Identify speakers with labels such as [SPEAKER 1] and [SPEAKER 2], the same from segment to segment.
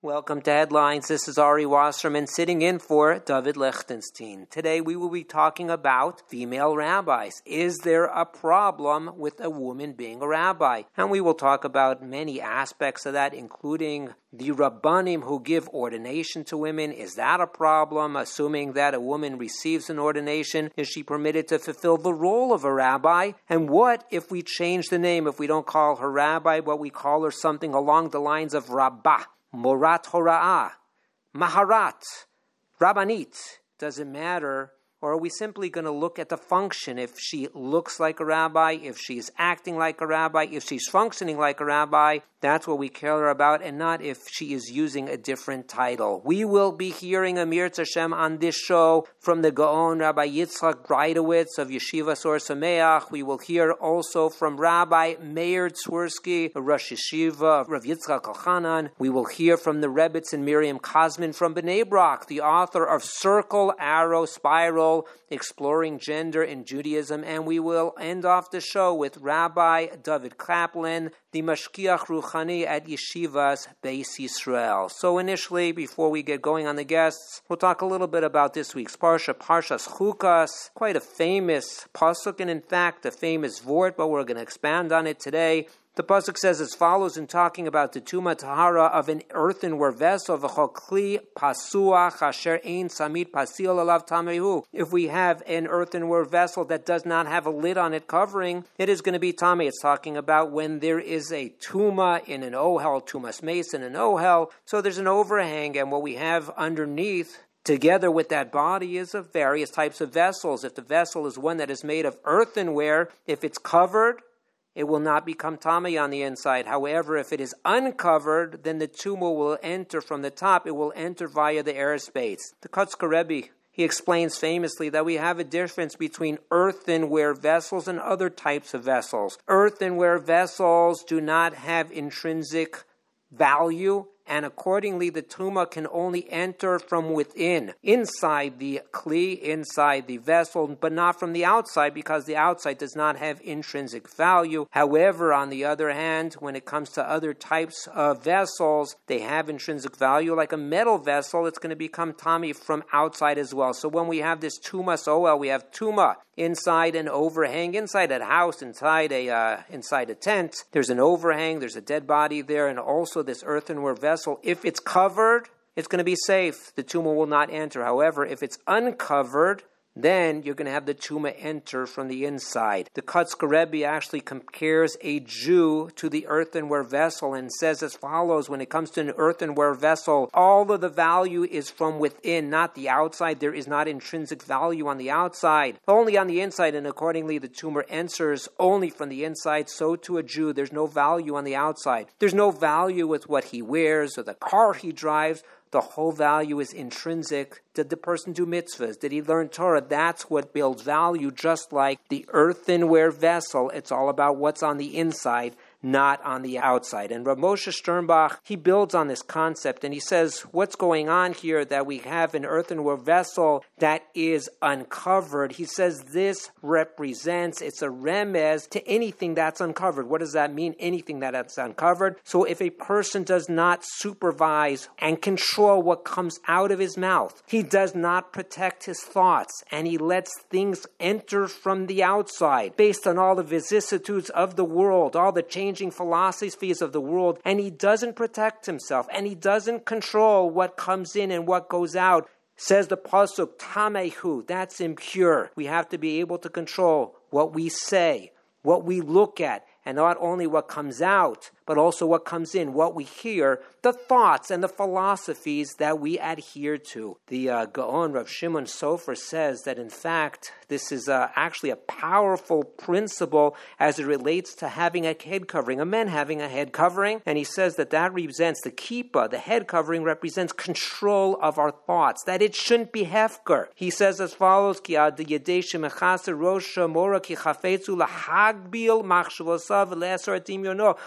[SPEAKER 1] Welcome to Headlines. This is Ari Wasserman sitting in for David Lichtenstein. Today we will be talking about female rabbis. Is there a problem with a woman being a rabbi? And we will talk about many aspects of that, including the Rabbanim who give ordination to women. Is that a problem? Assuming that a woman receives an ordination, is she permitted to fulfill the role of a rabbi? And what if we change the name? If we don't call her rabbi, but we call her something along the lines of Rabbah, Morat Hora'ah, Maharat, Rabbanit? Does it matter? Or are we simply going to look at the function? If she looks like a rabbi, if she's acting like a rabbi, if she's functioning like a rabbi, that's what we care about, and not if she is using a different title. We will be hearing Amir Hashem on this show from the Gaon Rabbi Yitzchak Breidowitz of Yeshiva Sor Sameach. We will hear also from Rabbi Meir Twersky, Rosh Yeshiva of Rav Yitzchak Elchanan. We will hear from the Rebbetzin and Miriam Kazman from Bnei Brak, the author of Circle, Arrow, Spiral, Exploring Gender in Judaism. And we will end off the show with Rabbi David Kaplan, the Mashkiach Ruchani at Yeshivas Beis Yisrael. So initially, before we get going on the guests, we'll talk a little bit about this week's Parsha, Parshas Chukas, quite a famous pasuk, and in fact, a famous vort, but we're going to expand on it today. The pasuk says as follows in talking about the Tuma Tahara of an earthenware vessel, v'chokli pasuach asher ein samit pasil alav tamehu. If we have an earthenware vessel that does not have a lid on it covering, it is going to be tamei. It's talking about when there is a tuma in an ohel, tumas mace in an ohel. So there's an overhang, and what we have underneath together with that body is of various types of vessels. If the vessel is one that is made of earthenware, if it's covered, it will not become tamei on the inside. However, if it is uncovered, then the tumah will enter from the top. It will enter via the airspace. The Kotzker Rebbe, he explains famously that we have a difference between earthenware vessels and other types of vessels. Earthenware vessels do not have intrinsic value, and accordingly the tumah can only enter from within, inside the kli, inside the vessel, but not from the outside, because the outside does not have intrinsic value. However, on the other hand, when it comes to other types of vessels, they have intrinsic value. Like a metal vessel, it's going to become tamei from outside as well. So when we have this tumas oel, we have tumah inside an overhang, inside a house, inside a tent. There's an overhang, there's a dead body there, and also this earthenware vessel. If it's covered, it's going to be safe. The tumah will not enter. However, if it's uncovered, then you're going to have the tumah enter from the inside. The Kotzker Rebbe actually compares a Jew to the earthenware vessel and says as follows: when it comes to an earthenware vessel, all of the value is from within, not the outside. There is not intrinsic value on the outside, only on the inside, and accordingly the tumah enters only from the inside. So to a Jew, there's no value on the outside. There's no value with what he wears or the car he drives. The whole value is intrinsic. Did the person do mitzvahs? Did he learn Torah? That's what builds value, just like the earthenware vessel. It's all about what's on the inside, not on the outside. And Rav Moshe Sternbach, he builds on this concept, and he says, what's going on here that we have an earthenware vessel that is uncovered? He says this represents, it's a remez to anything that's uncovered. What does that mean, anything that's uncovered? So if a person does not supervise and control what comes out of his mouth, he does not protect his thoughts, and he lets things enter from the outside based on all the vicissitudes of the world, all the changing philosophies of the world, and he doesn't protect himself, and he doesn't control what comes in and what goes out. Says the pasuk, tamehu, that's impure. We have to be able to control what we say, what we look at, and not only what comes out, but also what comes in, what we hear, the thoughts and the philosophies that we adhere to. The Gaon Rav Shimon Sofer says that in fact, this is actually a powerful principle as it relates to having a head covering, a man having a head covering, and he says that represents the kippah, the head covering represents control of our thoughts, that it shouldn't be hefker. He says as follows, Ki ad yedei shemechase rosha mora ki chafetzu lahagbil machshavosav le'asar dimyono, by virtue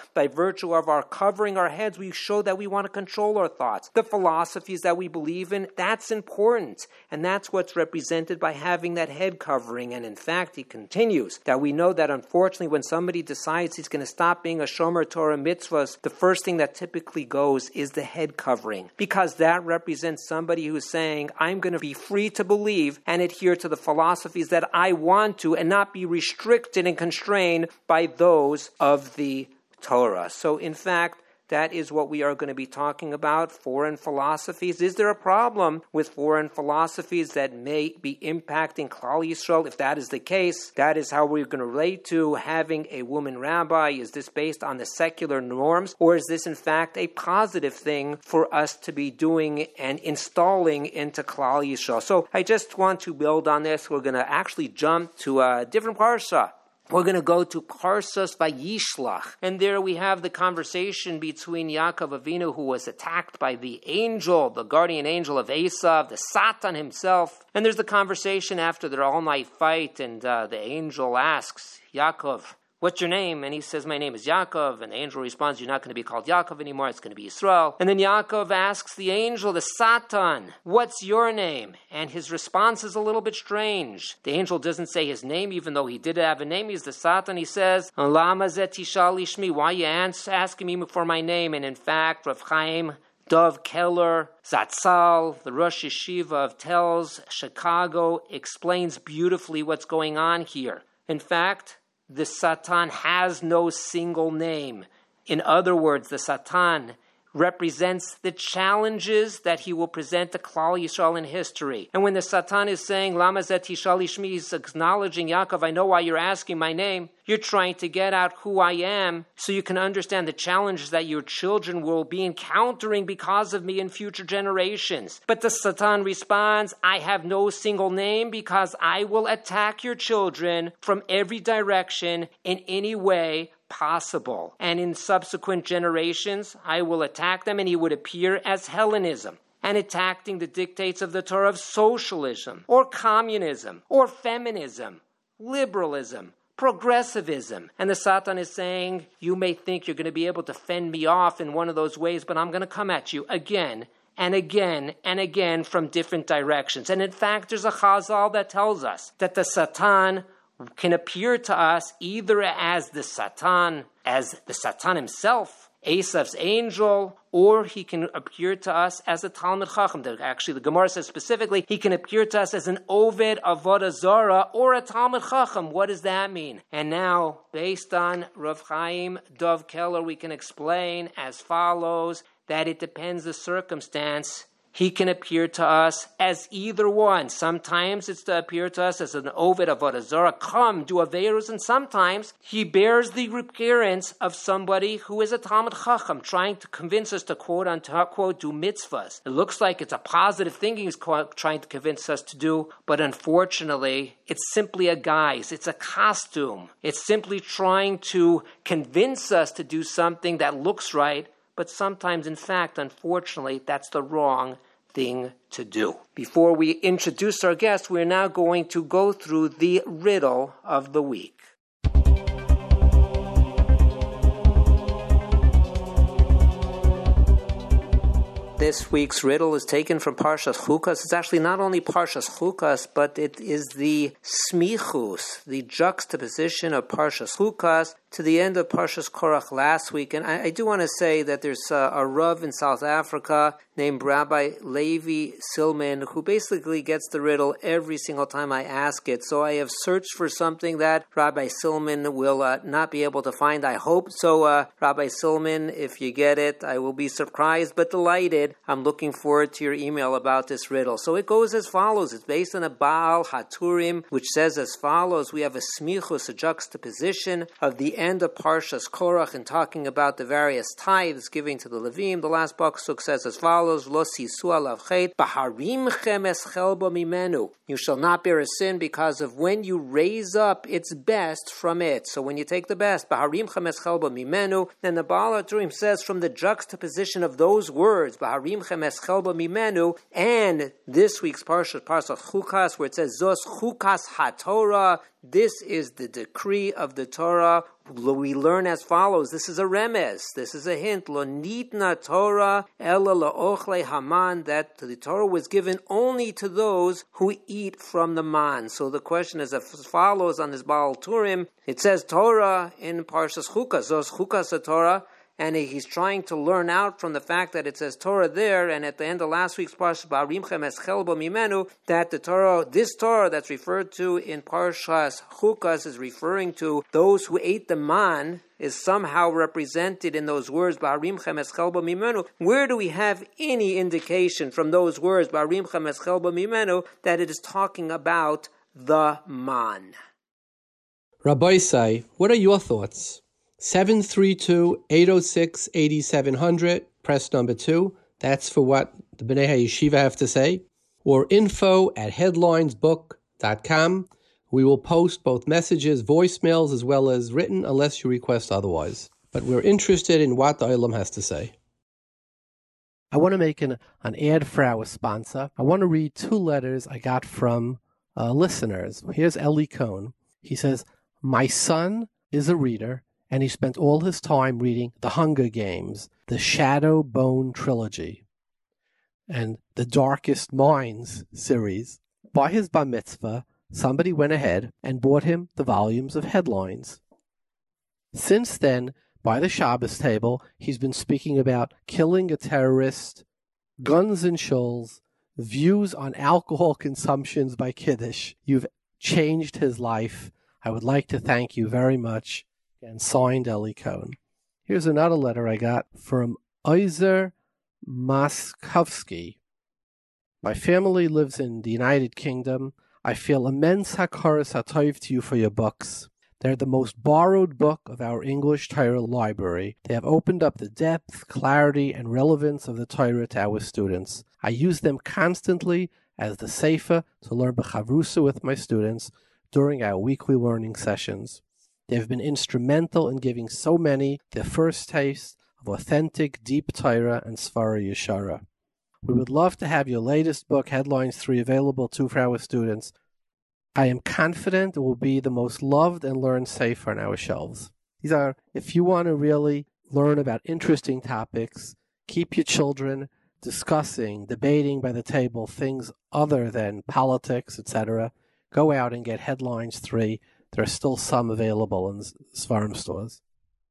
[SPEAKER 1] virtue of our covering our heads, we show that we want to control our thoughts. The philosophies that we believe in, that's important. And that's what's represented by having that head covering. And in fact, he continues that we know that unfortunately when somebody decides he's going to stop being a Shomer Torah mitzvahs, the first thing that typically goes is the head covering. Because that represents somebody who's saying, I'm going to be free to believe and adhere to the philosophies that I want to and not be restricted and constrained by those of the Torah. So in fact, that is what we are going to be talking about, foreign philosophies. Is there a problem with foreign philosophies that may be impacting Klal Yisrael? If that is the case, that is how we're going to relate to having a woman rabbi. Is this based on the secular norms, or is this in fact a positive thing for us to be doing and installing into Klal Yisrael? So I just want to build on this. We're going to actually jump to a different parsha. We're going to go to Parshas Vayishlach. And there we have the conversation between Yaakov Avinu, who was attacked by the angel, the guardian angel of Esav, the Satan himself. And there's the conversation after their all-night fight, and the angel asks Yaakov, what's your name? And he says, my name is Yaakov. And the angel responds, you're not going to be called Yaakov anymore. It's going to be Yisrael. And then Yaakov asks the angel, the Satan, what's your name? And his response is a little bit strange. The angel doesn't say his name, even though he did have a name. He's the Satan. He says, Lama zeh tishal lishmi? Why are you asking me for my name? And in fact, Rav Chaim Dov Keller, Zatzal, the Rosh Yeshiva of Telz, Chicago, explains beautifully what's going on here. In fact, the Satan has no single name. In other words, the Satan represents the challenges that he will present to Klal Yisrael in history. And when the Satan is saying, Lama zeh tishal lishmi, he's acknowledging, Yaakov, I know why you're asking my name. You're trying to get out who I am so you can understand the challenges that your children will be encountering because of me in future generations. But the Satan responds, I have no single name because I will attack your children from every direction in any way possible. And in subsequent generations, I will attack them, and he would appear as Hellenism, and attacking the dictates of the Torah of socialism, or communism, or feminism, liberalism, progressivism. And the Satan is saying, you may think you're going to be able to fend me off in one of those ways, but I'm going to come at you again and again and again from different directions. And in fact, there's a chazal that tells us that the Satan can appear to us either as the Satan himself, Esav's angel, or he can appear to us as a Talmid Chacham. Actually, the Gemara says specifically, he can appear to us as an Oved Avodah Zarah or a Talmid Chacham. What does that mean? And now, based on Rav Chaim Dov Keller, we can explain as follows, that it depends the circumstance. He can appear to us as either one. Sometimes it's to appear to us as an Oved Avodah Zarah, come, do Averos, and sometimes he bears the appearance of somebody who is a Talmid Chacham, trying to convince us to quote-unquote do mitzvahs. It looks like it's a positive thing he's trying to convince us to do, but unfortunately, it's simply a guise. It's a costume. It's simply trying to convince us to do something that looks right, but sometimes, in fact, unfortunately, that's the wrong thing to do. Before we introduce our guest, we're now going to go through the riddle of the week. This week's riddle is taken from Parshas Chukas. It's actually not only Parshas Chukas, but it is the smichus, the juxtaposition of Parshas Chukas to the end of Parshas Korach last week. And I do want to say that there's a Rav in South Africa named Rabbi Levi Silman who basically gets the riddle every single time I ask it. So I have searched for something that Rabbi Silman will not be able to find, I hope. So Rabbi Silman, if you get it, I will be surprised but delighted. I'm looking forward to your email about this riddle. So it goes as follows. It's based on a Baal Haturim, which says as follows. We have a smichus, a juxtaposition of the end of Parshas Korach and talking about the various tithes giving to the Levim. The last pasuk says as follows, Lo sisu alav chet, baharimchem eschelba mimenu. You shall not bear a sin because of when you raise up its best from it. So when you take the best, baharimchem eschelba mimenu, then the Baal Haturim says from the juxtaposition of those words, baharimchem eschelba mimenu, and this week's Parshas Chukas, where it says Zos Chukas HaTorah, This is the decree of the Torah. We learn as follows. This is a remez. This is a hint. Lo nitna Torah ela la'ochle haman, that the Torah was given only to those who eat from the man. So the question is as follows on this Baal Turim. It says Torah in Parshas Chukas. Zos Chukas Torah. And he's trying to learn out from the fact that it says Torah there, and at the end of last week's Parshas Ba'arimchem eschel bo mimenu, that the Torah, this Torah that's referred to in Parshas Chukas is referring to those who ate the man, is somehow represented in those words Ba'arimchem eschel bo mimenu. Where do we have any indication from those words Ba'arimchem eschel bo mimenu that it is talking about the man?
[SPEAKER 2] Rabbi Say, what are your thoughts? 732-806-8700, press number 2. That's for what the B'nai HaYeshiva have to say. Or info@headlinesbook.com. We will post both messages, voicemails, as well as written, unless you request otherwise. But we're interested in what the Olam has to say. I want to make an ad for our sponsor. I want to read 2 letters I got from listeners. Here's Eli Cohn. He says, my son is a reader, and he spent all his time reading The Hunger Games, the Shadow Bone trilogy, and the Darkest Minds series. By his bar mitzvah, somebody went ahead and bought him the volumes of Headlines. Since then, by the Shabbos table, he's been speaking about killing a terrorist, guns and shoals, views on alcohol consumptions by Kiddush. You've changed his life. I would like to thank you very much. And signed, Eli Cohn. Here's another letter I got from Izer Maskovsky. My family lives in the United Kingdom. I feel immense hakaras hatov to you for your books. They're the most borrowed book of our English Torah library. They have opened up the depth, clarity, and relevance of the Torah to our students. I use them constantly as the sefer to learn b'chavrusa with my students during our weekly learning sessions. They have been instrumental in giving so many their first taste of authentic, deep Torah and Svara Yeshara. We would love to have your latest book, Headlines 3, available too for our students. I am confident it will be the most loved and learned sefer on our shelves. These are, if you want to really learn about interesting topics, keep your children discussing, debating by the table things other than politics, etc., go out and get Headlines 3. There are still some available in Svarim stores.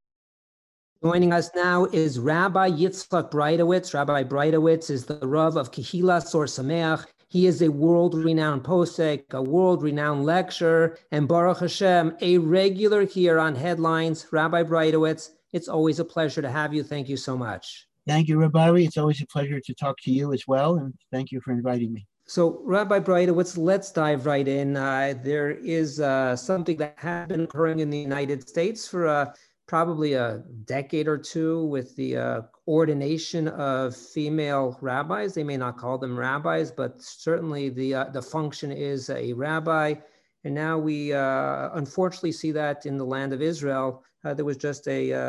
[SPEAKER 1] Joining us now is Rabbi Yitzchak Breitowitz. Rabbi Breitowitz is the Rav of Kehilas Or Sameach. He is a world-renowned posek, a world-renowned lecturer, and Baruch Hashem, a regular here on Headlines. Rabbi Breitowitz, it's always a pleasure to have you. Thank you so much.
[SPEAKER 3] Thank you, Rabbi. It's always a pleasure to talk to you as well, and thank you for inviting me.
[SPEAKER 1] So, Rabbi Breitowitz, let's dive right in. There is something that has been occurring in the United States for probably a decade or two with the ordination of female rabbis. They may not call them rabbis, but certainly the function is a rabbi. And now we unfortunately see that in the land of Israel. There was just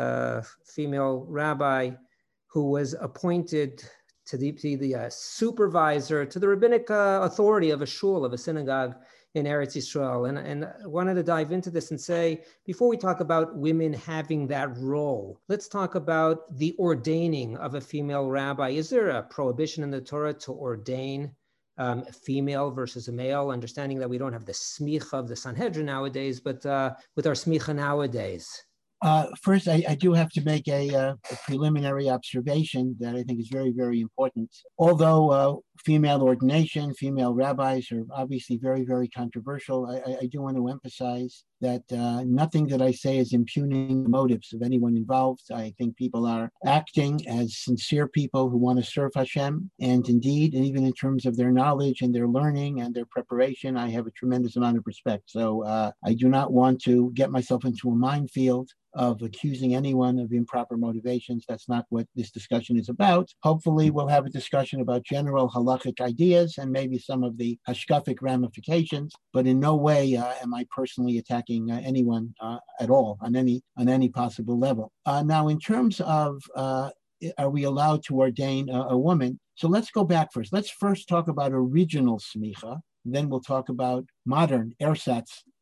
[SPEAKER 1] a female rabbi who was appointed to the supervisor, to the rabbinic authority of a shul, of a synagogue in Eretz Yisrael. And I wanted to dive into this and say, before we talk about women having that role, let's talk about the ordaining of a female rabbi. Is there a prohibition in the Torah to ordain a female versus a male, understanding that we don't have the smicha of the Sanhedrin nowadays, but with our smicha nowadays?
[SPEAKER 3] First, I do have to make a preliminary observation that I think is very, very important. Although female ordination, female rabbis are obviously very, very controversial, I do want to emphasize that nothing that I say is impugning the motives of anyone involved. I think people are acting as sincere people who want to serve Hashem. And indeed, and even in terms of their knowledge and their learning and their preparation, I have a tremendous amount of respect. So I do not want to get myself into a minefield of accusing anyone of improper motivations. That's not what this discussion is about. Hopefully, we'll have a discussion about general halachic ideas and maybe some of the hashkafic ramifications, but in no way am I personally attacking anyone at all on any possible level. Now, in terms of are we allowed to ordain a woman? So let's go back first. Let's first talk about original smicha. Then we'll talk about modern ersatz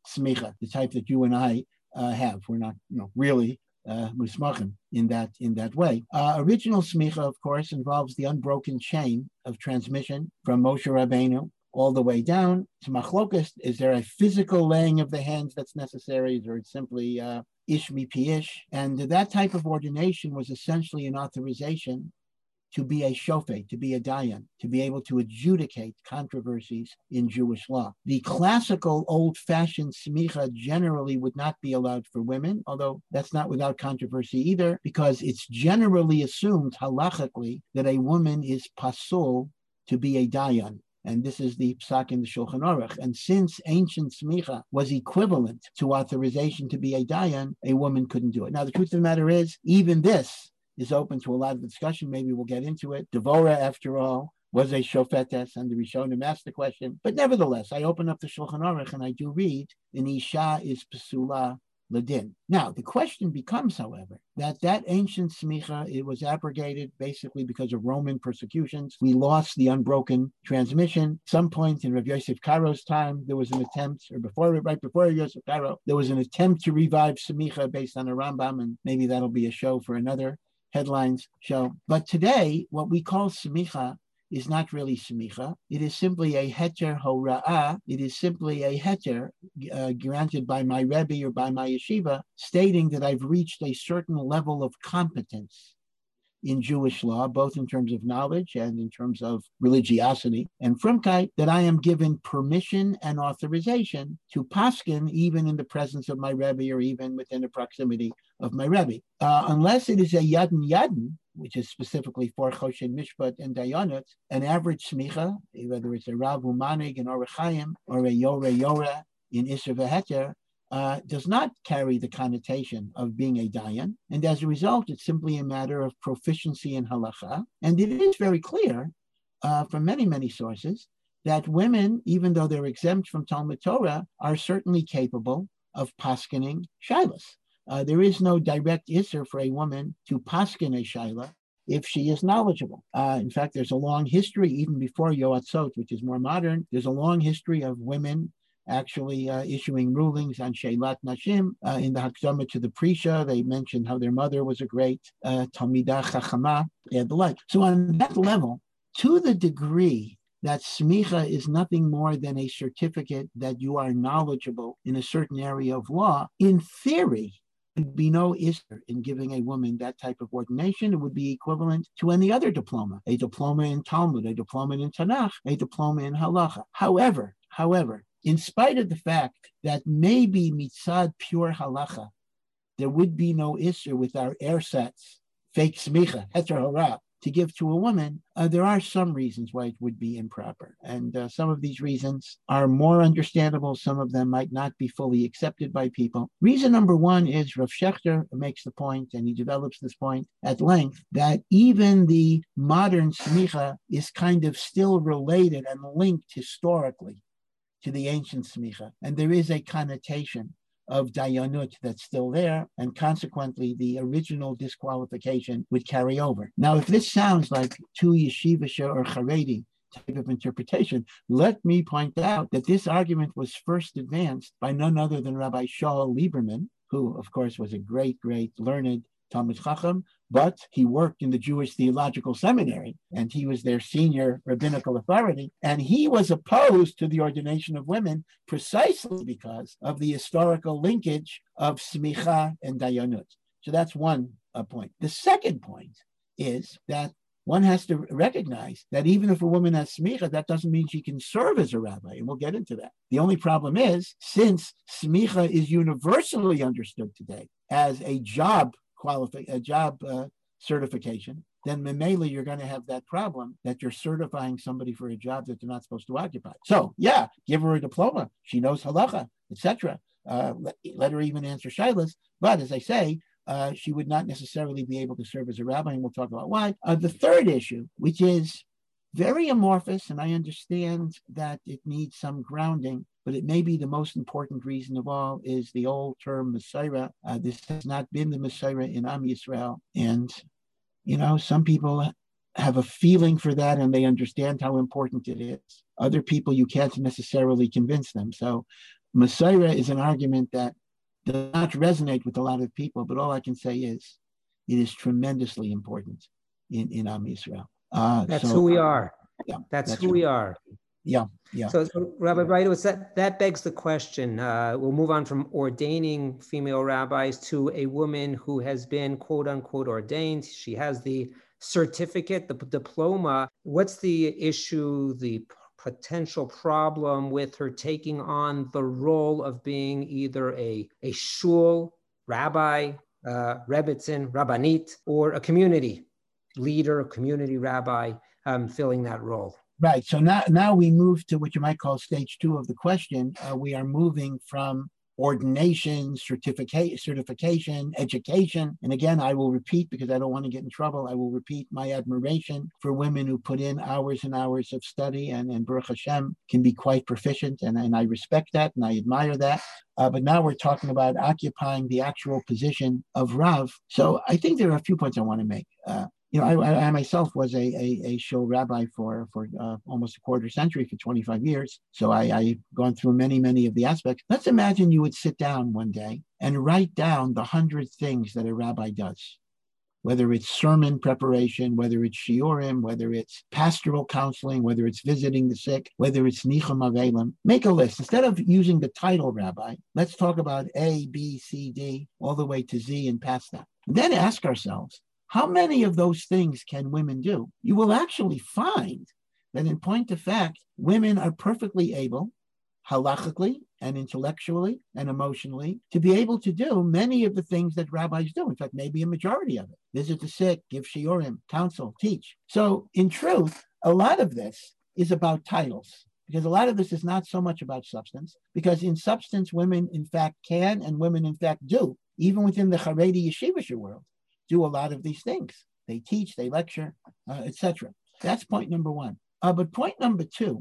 [SPEAKER 3] smicha, the type that you and I have. We're not, really musmachim in that way. Original smicha, of course, involves the unbroken chain of transmission from Moshe Rabbeinu all the way down to machlokas. Is there a physical laying of the hands that's necessary, or it's simply ish mipi ish? And that type of ordination was essentially an authorization to be a shofet, to be a dayan, to be able to adjudicate controversies in Jewish law. The classical old-fashioned smicha generally would not be allowed for women, although that's not without controversy either, because it's generally assumed halachically that a woman is pasul to be a dayan. And this is the psak in the Shulchan Aruch. And since ancient smicha was equivalent to authorization to be a dayan, a woman couldn't do it. Now, the truth of the matter is, even this is open to a lot of discussion. Maybe we'll get into it. Devorah, after all, was a shofetes, and the Rishonim asked the question. But nevertheless, I open up the Shulchan Aruch and I do read, an isha is pesula ladin. Now, the question becomes, however, that ancient smicha, it was abrogated basically because of Roman persecutions. We lost the unbroken transmission. Some point in Rav Yosef Karo's time, there was an attempt, or right before Rav Yosef Karo, there was an attempt to revive smicha based on a Rambam, and maybe that'll be a show for another headlines show. But today, what we call smicha is not really smicha. It is simply a heter hora'ah. It is simply a heter granted by my Rebbe or by my yeshiva, stating that I've reached a certain level of competence in Jewish law, both in terms of knowledge and in terms of religiosity, and frumkeit, that I am given permission and authorization to paskin even in the presence of my Rebbe or even within the proximity of my Rebbe. Unless it is a yadin, which is specifically for Choshen Mishpat and Dayanot, an average smicha, whether it's a Rav Umanig in Orach Chaim or a Yora in Isser V'Heter, does not carry the connotation of being a dayan, and as a result, it's simply a matter of proficiency in halacha. And it is very clear from many, many sources that women, even though they're exempt from Talmud Torah, are certainly capable of paskening shailas. There is no direct isser for a woman to paskin a shaila if she is knowledgeable. In fact, there's a long history, even before Yoatzot, which is more modern, there's a long history of women actually issuing rulings on Sheilat Nashim. In the Hakdama to the Prisha, they mentioned how their mother was a great Talmidah Chachama and the like. So on that level, to the degree that smicha is nothing more than a certificate that you are knowledgeable in a certain area of law, in theory, there would be no issue in giving a woman that type of ordination. It would be equivalent to any other diploma, a diploma in Talmud, a diploma in Tanakh, a diploma in Halacha. However, in spite of the fact that maybe mitzad pure halacha, there would be no issue with our ersatz, fake smicha, heter hora, to give to a woman, there are some reasons why it would be improper. And some of these reasons are more understandable. Some of them might not be fully accepted by people. Reason number one is Rav Shechter makes the point, and he develops this point at length, that even the modern smicha is kind of still related and linked historically to the ancient smicha. And there is a connotation of dayanut that's still there, and consequently the original disqualification would carry over. Now, if this sounds like too yeshivisha or charedi type of interpretation, let me point out that this argument was first advanced by none other than Rabbi Shaul Lieberman, who of course was a great learned Talmid Chacham, but he worked in the Jewish Theological Seminary, and he was their senior rabbinical authority, and he was opposed to the ordination of women precisely because of the historical linkage of smicha and dayanut. So that's one point. The second point is that one has to recognize that even if a woman has smicha, that doesn't mean she can serve as a rabbi, and we'll get into that. The only problem is, since smicha is universally understood today as a job certification, then memela you're going to have that problem that you're certifying somebody for a job that they're not supposed to occupy. So yeah, give her a diploma. She knows halacha, etc. Let her even answer shailas. But as I say, she would not necessarily be able to serve as a rabbi, and we'll talk about why. The third issue, which is very amorphous, and I understand that it needs some grounding, but it may be the most important reason of all, is the old term Messiah. This has not been the Messiah in Am Yisrael. And, some people have a feeling for that and they understand how important it is. Other people, you can't necessarily convince them. So Masorah is an argument that does not resonate with a lot of people, but all I can say is it is tremendously important in Am Yisrael.
[SPEAKER 1] That's who we are.
[SPEAKER 3] Yeah,
[SPEAKER 1] that's who we are.
[SPEAKER 3] Yeah, yeah.
[SPEAKER 1] So Rabbi Breitowitz, that begs the question. We'll move on from ordaining female rabbis to a woman who has been quote unquote ordained. She has the certificate, the diploma. What's the issue, the potential problem with her taking on the role of being either a shul rabbi, rebbitzin, rabbanit, or a community leader, a community rabbi, filling that role?
[SPEAKER 3] Right. So now we move to what you might call stage 2 of the question. We are moving from ordination, certification, education. And again, I will repeat, because I don't want to get in trouble, I will repeat my admiration for women who put in hours and hours of study and Baruch Hashem can be quite proficient. And I respect that and I admire that. But now we're talking about occupying the actual position of Rav. So I think there are a few points I want to make. I myself was a shul rabbi for almost a quarter century, for 25 years. So I've gone through many of the aspects. Let's imagine you would sit down one day and write down the 100 things that a rabbi does, whether it's sermon preparation, whether it's shiurim, whether it's pastoral counseling, whether it's visiting the sick, whether it's nichum avelim. Make a list. Instead of using the title rabbi, let's talk about A, B, C, D, all the way to Z and past that. And then ask ourselves, how many of those things can women do? You will actually find that in point of fact, women are perfectly able, halachically and intellectually and emotionally, to be able to do many of the things that rabbis do. In fact, maybe a majority of it. Visit the sick, give shiurim, counsel, teach. So in truth, a lot of this is about titles, because a lot of this is not so much about substance, because in substance, women in fact can and women in fact do, even within the Haredi yeshivish world, do a lot of these things. They teach, they lecture, etc. That's point number one. But point number two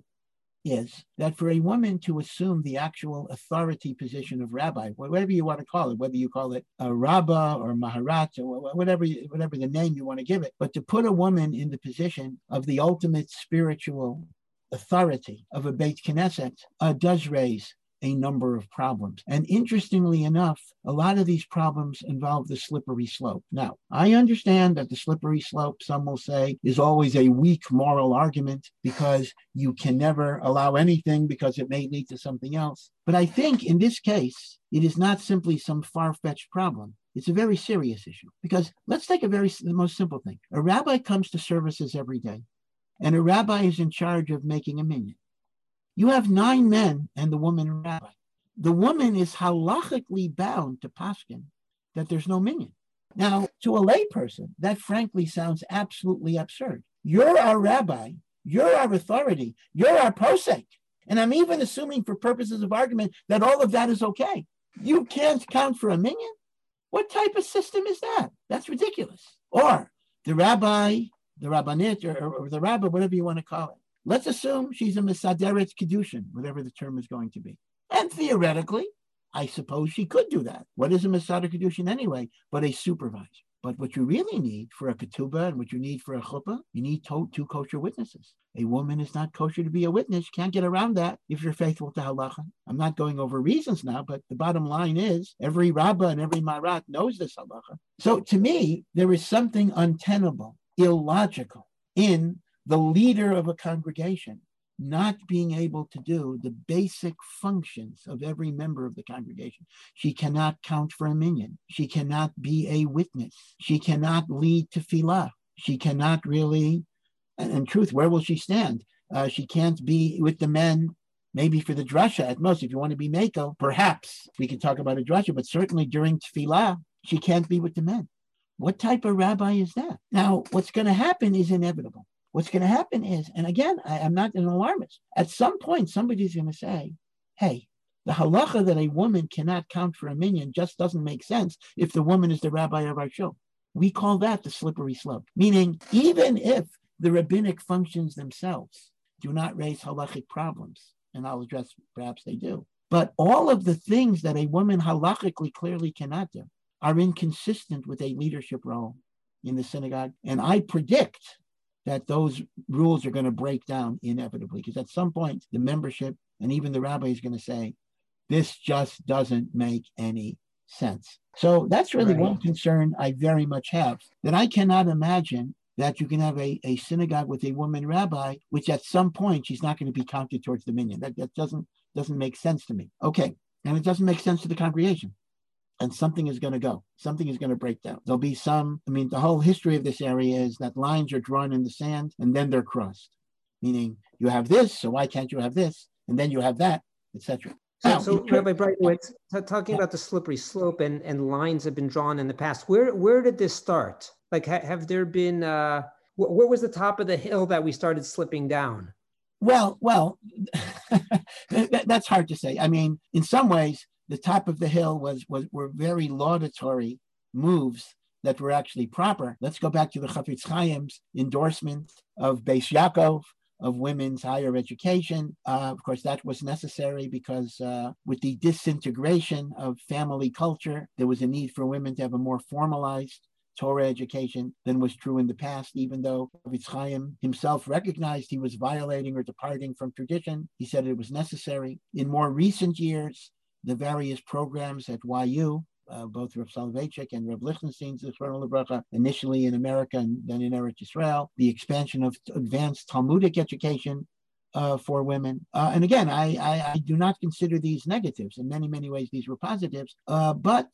[SPEAKER 3] is that for a woman to assume the actual authority position of rabbi, whatever you want to call it, whether you call it a rabbah or maharat or whatever the name you want to give it, but to put a woman in the position of the ultimate spiritual authority of a Beit Knesset does raise a number of problems. And interestingly enough, a lot of these problems involve the slippery slope. Now, I understand that the slippery slope, some will say, is always a weak moral argument because you can never allow anything because it may lead to something else. But I think in this case, it is not simply some far-fetched problem. It's a very serious issue, because let's take the most simple thing. A rabbi comes to services every day, and a rabbi is in charge of making a minyan. You have 9 men and the woman rabbi. The woman is halachically bound to paskin that there's no minyan. Now, to a lay person, that frankly sounds absolutely absurd. You're our rabbi. You're our authority. You're our posek. And I'm even assuming for purposes of argument that all of that is okay. You can't count for a minyan? What type of system is that? That's ridiculous. Or the rabbi, the rabbinit, or the rabbi, whatever you want to call it. Let's assume she's a Mesaderet Kedushin, whatever the term is going to be. And theoretically, I suppose she could do that. What is a Mesaderet Kedushin anyway, but a supervisor? But what you really need for a ketubah and what you need for a chuppah, you need 2 kosher witnesses. A woman is not kosher to be a witness. Can't get around that if you're faithful to halacha. I'm not going over reasons now, but the bottom line is every rabbah and every marat knows this halacha. So to me, there is something untenable, illogical in the leader of a congregation not being able to do the basic functions of every member of the congregation. She cannot count for a minyan. She cannot be a witness. She cannot lead tefillah. She cannot really, and in truth, where will she stand? She can't be with the men, maybe for the drasha at most. If you want to be meko, perhaps we can talk about a drasha, but certainly during tefillah, she can't be with the men. What type of rabbi is that? Now, what's going to happen is inevitable. What's going to happen is, and again, I'm not an alarmist. At some point, somebody's going to say, hey, the halacha that a woman cannot count for a minyan just doesn't make sense if the woman is the rabbi of our shul. We call that the slippery slope. Meaning, even if the rabbinic functions themselves do not raise halachic problems, and I'll address perhaps they do, but all of the things that a woman halachically clearly cannot do are inconsistent with a leadership role in the synagogue. And I predict that those rules are going to break down inevitably, because at some point the membership and even the rabbi is going to say, This just doesn't make any sense. So that's really one concern I very much have, that I cannot imagine that you can have a synagogue with a woman rabbi, which at some point she's not going to be counted towards the minyan. That doesn't make sense to me. Okay, and it doesn't make sense to the congregation. And something is going to go. Something is going to break down. There'll be the whole history of this area is that lines are drawn in the sand and then they're crossed. Meaning you have this, so why can't you have this? And then you have that, etc.
[SPEAKER 1] So Rabbi Breitowitz, talking about the slippery slope and lines have been drawn in the past, where did this start? Like, have there been, where was the top of the hill that we started slipping down?
[SPEAKER 3] Well, that's hard to say. I mean, in some ways, the top of the hill were very laudatory moves that were actually proper. Let's go back to the Chafetz Chaim's endorsement of Beis Yaakov, of women's higher education. Of course, that was necessary because with the disintegration of family culture, there was a need for women to have a more formalized Torah education than was true in the past, even though Chafetz Chaim himself recognized he was violating or departing from tradition. He said it was necessary. In more recent years, the various programs at YU, both Rav Soloveitchik and Rav Lichtenstein, Zichrono Livracha, initially in America and then in Eretz Yisrael, the expansion of advanced Talmudic education for women. And again, I do not consider these negatives. In many, many ways, these were positives, but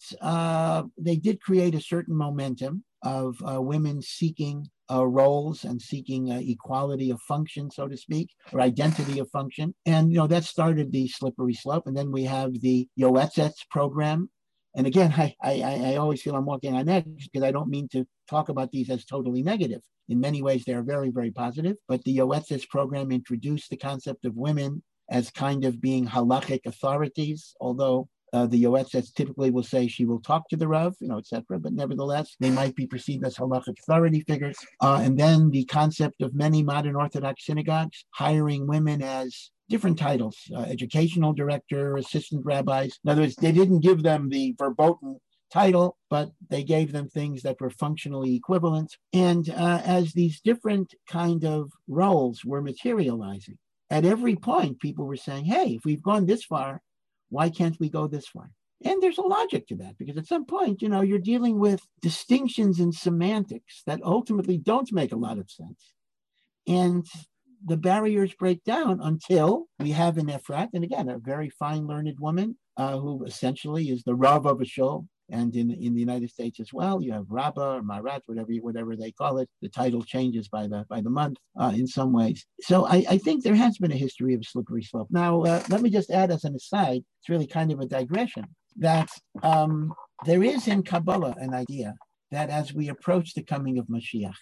[SPEAKER 3] they did create a certain momentum of women seeking roles and seeking equality of function, so to speak, or identity of function. And, that started the slippery slope. And then we have the Yoetzets program. And again, I always feel I'm walking on edge because I don't mean to talk about these as totally negative. In many ways, they are very, very positive. But the Yoetzets program introduced the concept of women as kind of being halachic authorities, although the Yoetzets typically will say she will talk to the Rav, etc. But nevertheless, they might be perceived as halachic authority figures. And then the concept of many modern Orthodox synagogues hiring women as different titles, educational director, assistant rabbis. In other words, they didn't give them the verboten title, but they gave them things that were functionally equivalent. And as these different kind of roles were materializing, at every point, people were saying, hey, if we've gone this far, why can't we go this far? And there's a logic to that, because at some point, you're dealing with distinctions in semantics that ultimately don't make a lot of sense. And the barriers break down until we have an Efrat, and again, a very fine, learned woman who essentially is the Rav of a shul. And in the United States as well, you have Rabbah or Marat, whatever they call it. The title changes by the month in some ways. So I think there has been a history of a slippery slope. Now, let me just add as an aside, it's really kind of a digression, that there is in Kabbalah an idea that as we approach the coming of Mashiach,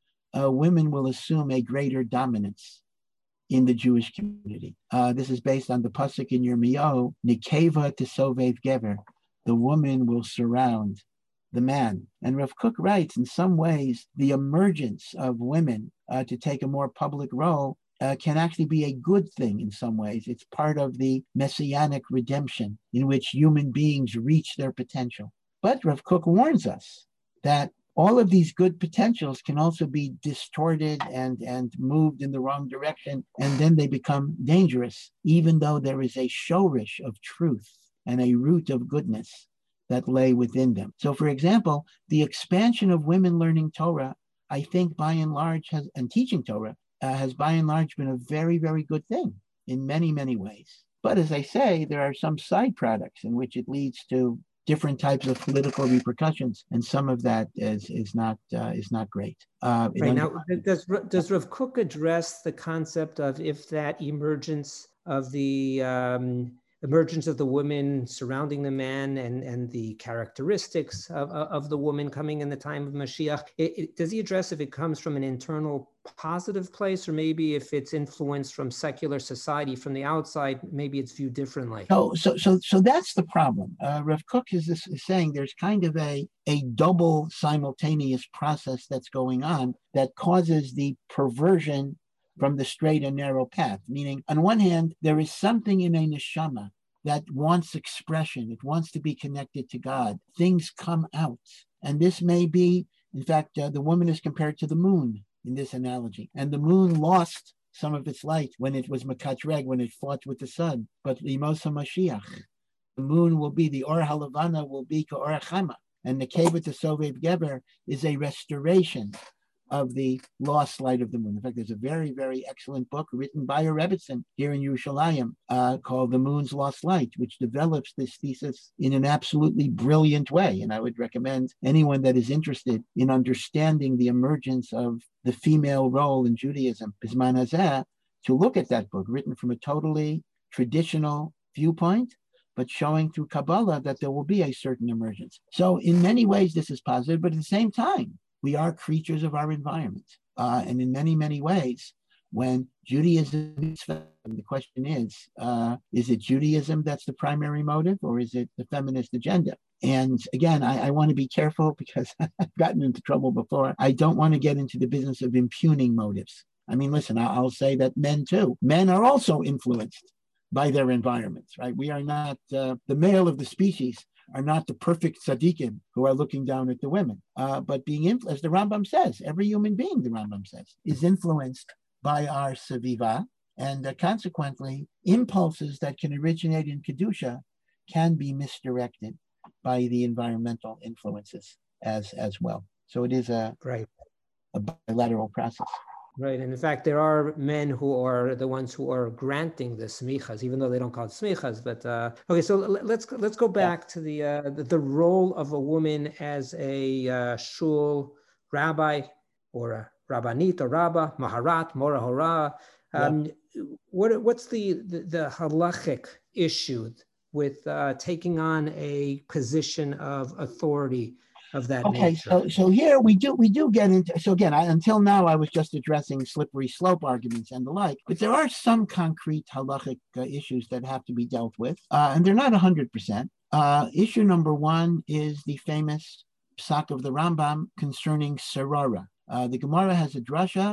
[SPEAKER 3] women will assume a greater dominance in the Jewish community. This is based on the pasuk in Yirmiyahu, Nikeva Tisovev Gever. The woman will surround the man. And Rav Kook writes, in some ways, the emergence of women to take a more public role can actually be a good thing in some ways. It's part of the messianic redemption in which human beings reach their potential. But Rav Kook warns us that all of these good potentials can also be distorted and moved in the wrong direction, and then they become dangerous, even though there is a shorish of truth and a root of goodness that lay within them. So, for example, the expansion of women learning Torah, I think by and large and teaching Torah has by and large been a very, very good thing in many, many ways. But as I say, there are some side products in which it leads to different types of political repercussions, and some of that is not great.
[SPEAKER 1] Right now, does Rav Kook address the concept of if that emergence of the woman surrounding the man and the characteristics of the woman coming in the time of Mashiach, does he address if it comes from an internal positive place, or maybe if it's influenced from secular society from the outside, maybe it's viewed differently?
[SPEAKER 3] So that's the problem. Rav Kook is saying there's kind of a double simultaneous process that's going on that causes the perversion from the straight and narrow path. Meaning, on one hand, there is something in a neshama that wants expression. It wants to be connected to God. Things come out. And this may be, in fact, the woman is compared to the moon in this analogy. And the moon lost some of its light when it was Mekatreg, when it fought with the sun. But Limos HaMashiach, The moon will be, the Or Halavana will be Ka'or Chama. And the Kevet Soveb Geber is a restoration of the lost light of the moon. In fact, there's a very, very excellent book written by a Rebbetzin here in Yerushalayim called The Moon's Lost Light, which develops this thesis in an absolutely brilliant way. And I would recommend anyone that is interested in understanding the emergence of the female role in Judaism, Bisman Hazeh, to look at that book, written from a totally traditional viewpoint, but showing through Kabbalah that there will be a certain emergence. So in many ways, this is positive, but at the same time, we are creatures of our environment. And in many, many ways, when Judaism, the question is it Judaism that's the primary motive, or is it the feminist agenda? And again, I want to be careful because I've gotten into trouble before. I don't want to get into the business of impugning motives. I mean, listen, I'll say that men too. Men are also influenced by their environments, right? We are not, the male of the species are not the perfect tzaddikim who are looking down at the women. But being, as the Rambam says, every human being, the Rambam says, is influenced by our seviva, and consequently, impulses that can originate in Kedusha can be misdirected by the environmental influences as well. So it is a bilateral process.
[SPEAKER 1] Right, and in fact, there are men who are the ones who are granting the smichas, even though they don't call it smichas. But okay, so let's go back to the role of a woman as a shul rabbi or a rabbanit or rabba, maharat, mora hora. What's the halachic issue with taking on a position of authority of that nature?
[SPEAKER 3] Okay, so here we do get into, so again, until now I was just addressing slippery slope arguments and the like, but there are some concrete halachic issues that have to be dealt with, and they're not 100%. Issue number one is the famous psak of the Rambam concerning sarara. The Gemara has a drasha,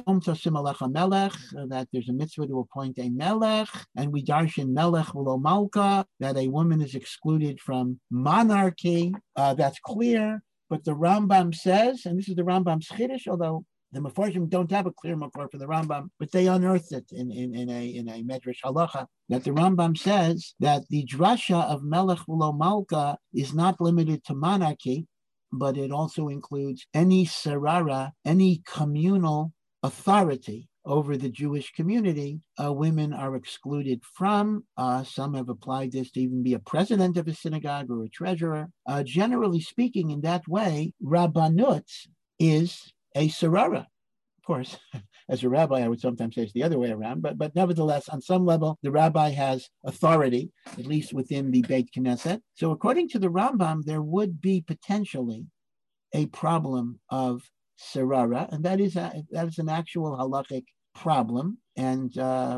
[SPEAKER 3] that there's a mitzvah to appoint a melech, and we darshan melech v'lo malka, that a woman is excluded from monarchy. That's clear, but the Rambam says, and this is the Rambam's chiddush, although the Mefarshim don't have a clear makor for the Rambam, but they unearthed it in a medrash halacha, that the Rambam says that the drasha of melech v'lo malka is not limited to monarchy, but it also includes any sarara, any communal authority over the Jewish community. Women are excluded from. Some have applied this to even be a president of a synagogue or a treasurer. Generally speaking, in that way, rabbanut is a sarara. Of course, as a rabbi, I would sometimes say it's the other way around, but nevertheless, on some level, the rabbi has authority, at least within the Beit Knesset. So according to the Rambam, there would be potentially a problem of sarara, and that is an actual halachic problem. And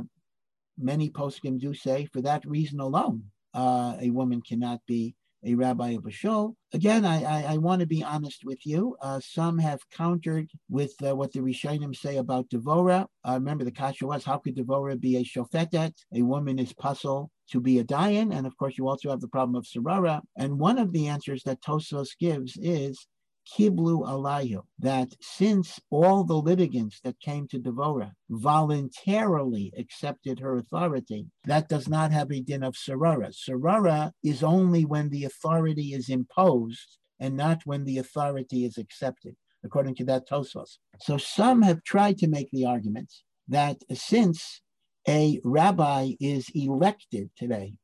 [SPEAKER 3] many poskim do say, for that reason alone, a woman cannot be a rabbi of a shul. Again, I want to be honest with you. Some have countered with what the Rishonim say about Devorah. Remember, the kasha was, how could Devorah be a shofetet? A woman is pasul to be a dayan. And of course, you also have the problem of sarara. And one of the answers that Tosfos gives is Kiblu Alayu, that since all the litigants that came to Devorah voluntarily accepted her authority, that does not have a din of sarara. Sarara is only when the authority is imposed and not when the authority is accepted, according to that Tosfos. So some have tried to make the argument that since a rabbi is elected today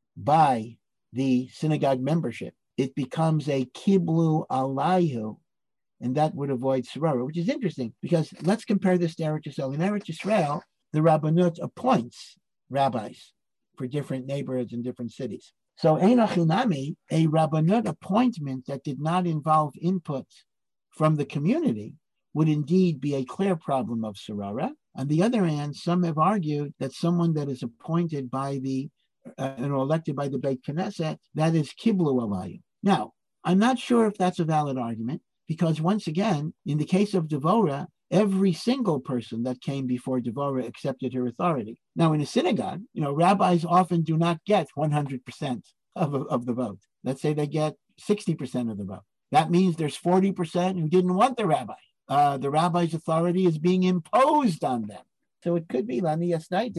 [SPEAKER 3] by the synagogue membership, it becomes a kiblu alayhu, and that would avoid sarara, which is interesting because let's compare this to Eretz Yisrael. In Eretz Yisrael, the Rabbanut appoints rabbis for different neighborhoods and different cities. So Einachinami, a Rabbanut appointment that did not involve input from the community, would indeed be a clear problem of sarara. On the other hand, some have argued that someone that is appointed by the elected by the Beit Knesset, that is kiblu alayu. Now, I'm not sure if that's a valid argument, because once again, in the case of Devorah, every single person that came before Devorah accepted her authority. Now, in a synagogue, rabbis often do not get 100% of the vote. Let's say they get 60% of the vote. That means there's 40% who didn't want the rabbi. The rabbi's authority is being imposed on them. So it could be, Lani Yasnaiti,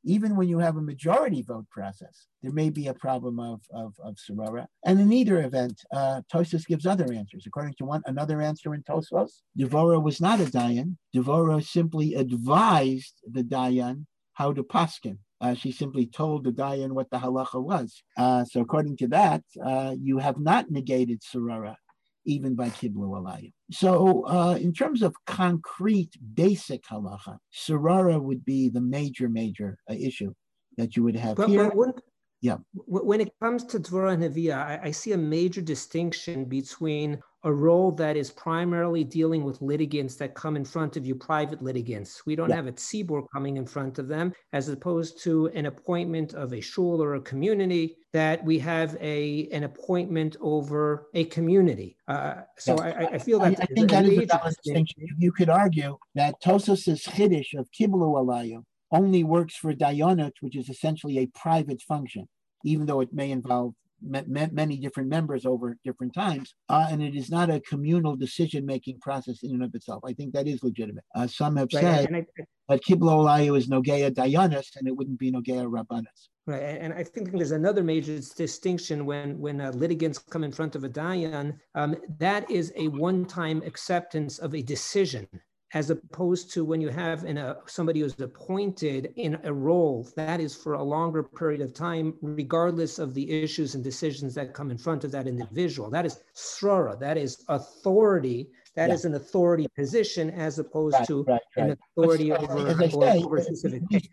[SPEAKER 3] even when you have a majority vote process, there may be a problem of Sorora. And in either event, Tosfos gives other answers. According to another answer in Tosfos, Devora was not a Dayan. Devora simply advised the Dayan how to paskin. She simply told the Dayan what the halacha was. So according to that, you have not negated Sorora, even by Kiblu Alayim. So in terms of concrete, basic halacha, Sorora would be the major issue that you would have here.
[SPEAKER 1] When it comes to Dvorah Neviah, I see a major distinction between a role that is primarily dealing with litigants that come in front of you, private litigants. We don't have a tzibur coming in front of them, as opposed to an appointment of a shul or a community that we have an appointment over a community. I feel that
[SPEAKER 3] I think that is a valid distinction. You could argue that Tosfos' chiddush of Kiblu Alayim only works for Dayanot, which is essentially a private function, even though it may involve many different members over different times, and it is not a communal decision-making process in and of itself. I think that is legitimate. Some have said that Kiblu Alayim is Nogea Dayanos, and it wouldn't be Nogea Rabbanos.
[SPEAKER 1] Right, and I think there's another major distinction when litigants come in front of a Dayan. That is a one-time acceptance of a decision, as opposed to when you have somebody who's appointed in a role, that is for a longer period of time, regardless of the issues and decisions that come in front of that individual. That is srara, that is authority, that is an authority position, as opposed to an authority over a specific case.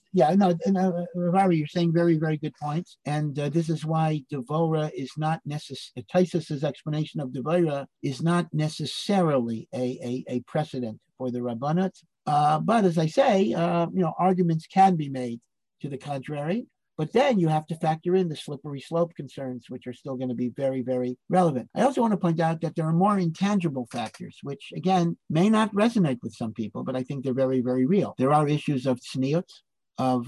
[SPEAKER 3] Ravari, you're saying very, very good points. And this is why Devora is not necessarily, Tosfos' explanation of Devora is not necessarily a precedent for the Rabbanot. But as I say, arguments can be made to the contrary. But then you have to factor in the slippery slope concerns, which are still going to be very, very relevant. I also want to point out that there are more intangible factors, which, again, may not resonate with some people, but I think they're very, very real. There are issues of tzniut, of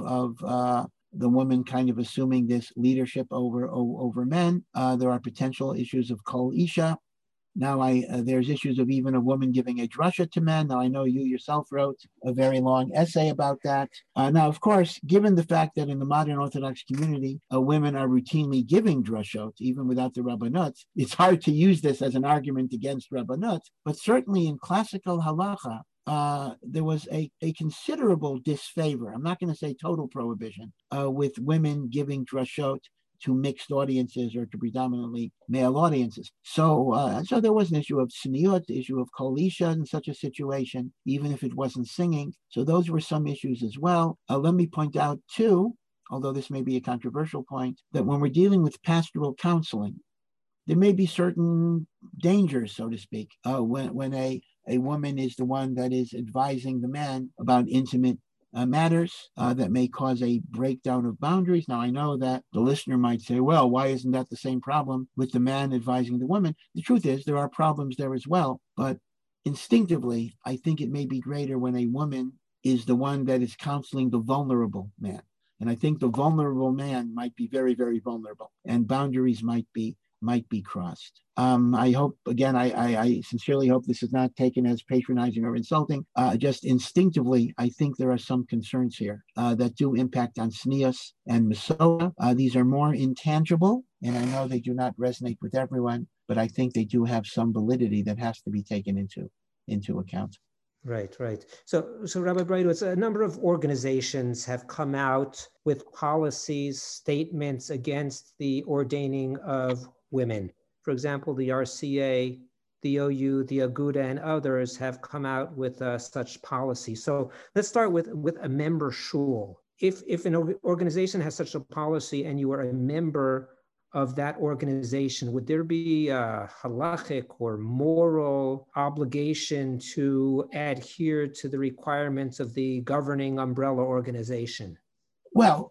[SPEAKER 3] the woman kind of assuming this leadership over men. There are potential issues of kol isha. Now, there's issues of even a woman giving a drasha to men. Now, I know you yourself wrote a very long essay about that. Now, of course, given the fact that in the modern Orthodox community, women are routinely giving drashot, even without the rabbanot, it's hard to use this as an argument against rabbanot. But certainly in classical halacha, there was a considerable disfavor. I'm not going to say total prohibition with women giving drashot to mixed audiences or to predominantly male audiences. So there was an issue of tzniut, the issue of kol isha in such a situation, even if it wasn't singing. So those were some issues as well. Let me point out too, although this may be a controversial point, that when we're dealing with pastoral counseling, there may be certain dangers, so to speak, when a woman is the one that is advising the man about intimate matters that may cause a breakdown of boundaries. Now, I know that the listener might say, well, why isn't that the same problem with the man advising the woman? The truth is, there are problems there as well. But instinctively, I think it may be greater when a woman is the one that is counseling the vulnerable man. And I think the vulnerable man might be very, very vulnerable, and boundaries might be crossed. I hope, again, I sincerely hope this is not taken as patronizing or insulting. Just instinctively, I think there are some concerns here that do impact on tznius and mesoah. These are more intangible, and I know they do not resonate with everyone, but I think they do have some validity that has to be taken into account.
[SPEAKER 1] Right. So Rabbi Breitowitz, a number of organizations have come out with policies, statements against the ordaining of women. For example, the RCA, the OU, the Aguda, and others have come out with such policy. So let's start with a member shul. If an organization has such a policy and you are a member of that organization, would there be a halachic or moral obligation to adhere to the requirements of the governing umbrella organization?
[SPEAKER 3] Well,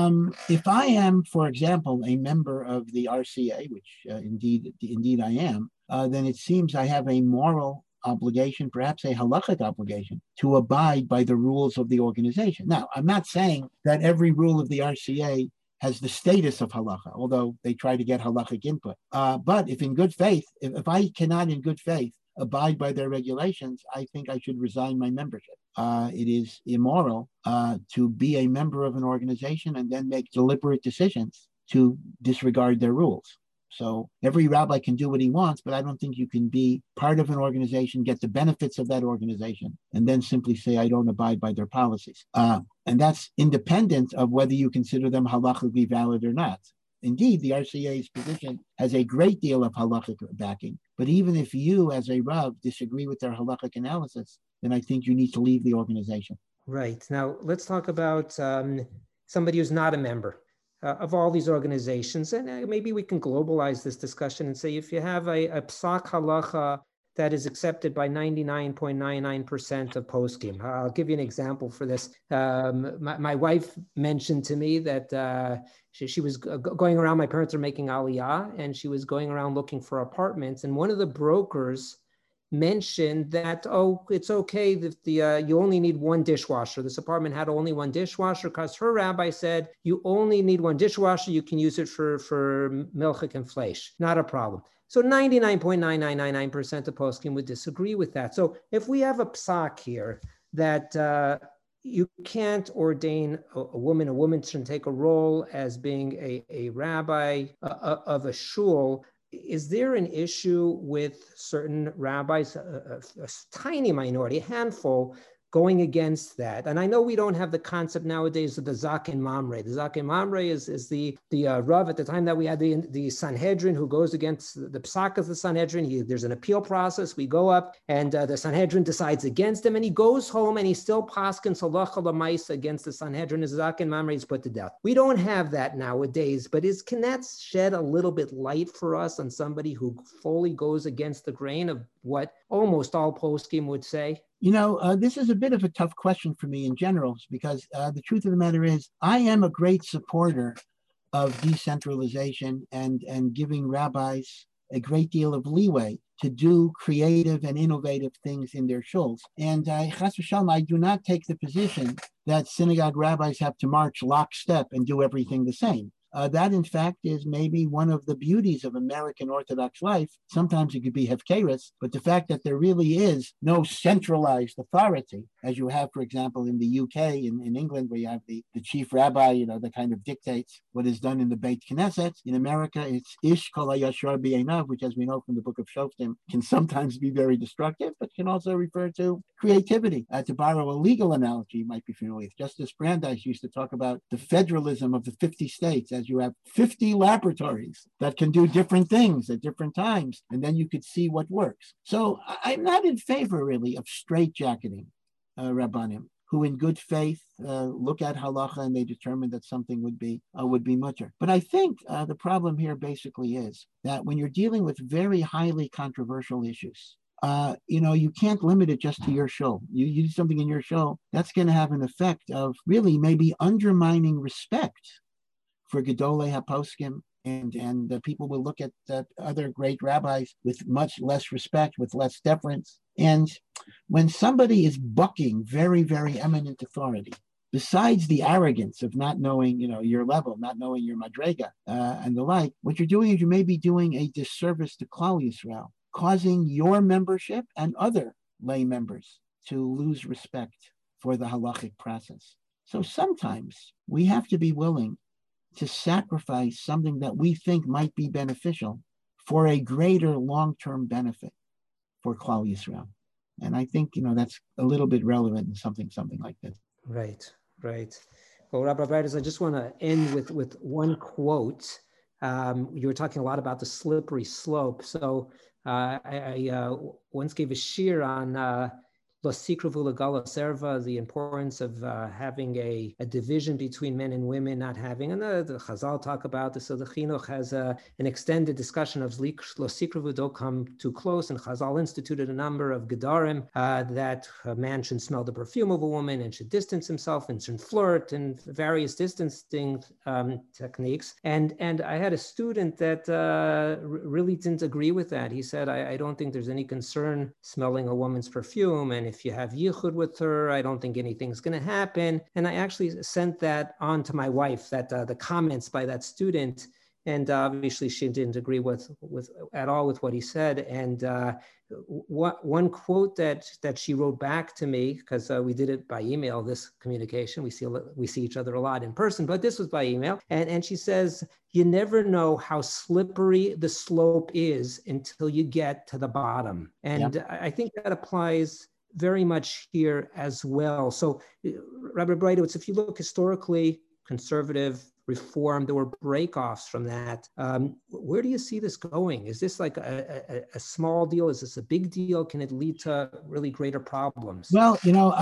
[SPEAKER 3] if I am, for example, a member of the RCA, which indeed I am, then it seems I have a moral obligation, perhaps a halachic obligation, to abide by the rules of the organization. Now, I'm not saying that every rule of the RCA has the status of halacha, although they try to get halachic input. But if in good faith, if I cannot in good faith abide by their regulations, I think I should resign my membership. it is immoral to be a member of an organization and then make deliberate decisions to disregard their rules. So every rabbi can do what he wants, but I don't think you can be part of an organization, get the benefits of that organization, and then simply say, I don't abide by their policies. And that's independent of whether you consider them halachically valid or not. Indeed, the RCA's position has a great deal of halachic backing. But even if you, as a Rav, disagree with their halachic analysis, then I think you need to leave the organization.
[SPEAKER 1] Right. Now, let's talk about somebody who's not a member of all these organizations. And maybe we can globalize this discussion and say, if you have a psak halacha that is accepted by 99.99% of poskim. I'll give you an example for this. My wife mentioned to me that she was going around, my parents are making aliyah, and she was going around looking for apartments. And one of the brokers mentioned that, oh, it's okay that you only need one dishwasher. This apartment had only one dishwasher because her rabbi said, you only need one dishwasher. You can use it for milchik and fleish. Not a problem. So 99.9999% of poskim would disagree with that. So if we have a psak here that you can't ordain a woman shouldn't take a role as being a rabbi of a shul, is there an issue with certain rabbis, a tiny minority, a handful, going against that? And I know we don't have the concept nowadays of the Zaken Mamre. The Zaken Mamre is the Rav at the time that we had the Sanhedrin who goes against the Psak of the Sanhedrin. There's an appeal process. We go up and the Sanhedrin decides against him and he goes home and he still paskins halacha l'maisa against the Sanhedrin. His Zaken Mamre is put to death. We don't have that nowadays, but can that shed a little bit light for us on somebody who fully goes against the grain of what almost all poskim would say?
[SPEAKER 3] You know, this is a bit of a tough question for me in general, because the truth of the matter is I am a great supporter of decentralization and giving rabbis a great deal of leeway to do creative and innovative things in their shuls. And chas v'shalom, I do not take the position that synagogue rabbis have to march lockstep and do everything the same. That, in fact, is maybe one of the beauties of American Orthodox life. Sometimes it could be hefkeris, but the fact that there really is no centralized authority, as you have, for example, in the UK, in England, where you have the chief rabbi, that kind of dictates what is done in the Beit Knesset. In America, it's ish kol hayashar b'einav, which, as we know from the book of Shoftim, can sometimes be very destructive, but can also refer to creativity. To borrow a legal analogy, you might be familiar with, Justice Brandeis used to talk about the federalism of the 50 states, as you have 50 laboratories that can do different things at different times, and then you could see what works. So I'm not in favor, really, of straitjacketing Rabbanim, who in good faith look at halacha and they determine that something would be mutter. But I think the problem here basically is that when you're dealing with very highly controversial issues, you can't limit it just to your show. You do something in your show, that's going to have an effect of really maybe undermining respect for Gedolei HaPoskim, and the people will look at other great rabbis with much less respect, with less deference. And when somebody is bucking very, very eminent authority, besides the arrogance of not knowing, your level, not knowing your madrega and the like, what you're doing is you may be doing a disservice to Klal Yisrael, causing your membership and other lay members to lose respect for the halachic process. So sometimes we have to be willing to sacrifice something that we think might be beneficial for a greater long-term benefit for Klal Yisrael. And I think, that's a little bit relevant in something like this.
[SPEAKER 1] Right. Well, Rabbi Breides, I just want to end with one quote. You were talking a lot about the slippery slope. So I once gave a shir on Lo Sikruvu L'Gala Serva, the importance of having a division between men and women, not having, and the Chazal talk about this. So the Chinuch has an extended discussion of Lo Sikruvu, don't come too close, and Chazal instituted a number of Gedarim that a man should smell the perfume of a woman and should distance himself and should flirt and various distancing techniques. And I had a student that really didn't agree with that. He said, I don't think there's any concern smelling a woman's perfume, and if you have yichud with her, I don't think anything's going to happen. And I actually sent that on to my wife, that the comments by that student, And obviously she didn't agree with at all with what he said. And one quote that she wrote back to me, because we did it by email, this communication, we see each other a lot in person, but this was by email. And she says, you never know how slippery the slope is until you get to the bottom. And yep. I think that applies very much here as well. So Rabbi Breitowitz, if you look historically, conservative, reform, there were breakoffs from that. Where do you see this going? Is this like a small deal? Is this a big deal? Can it lead to really greater problems?
[SPEAKER 3] Well,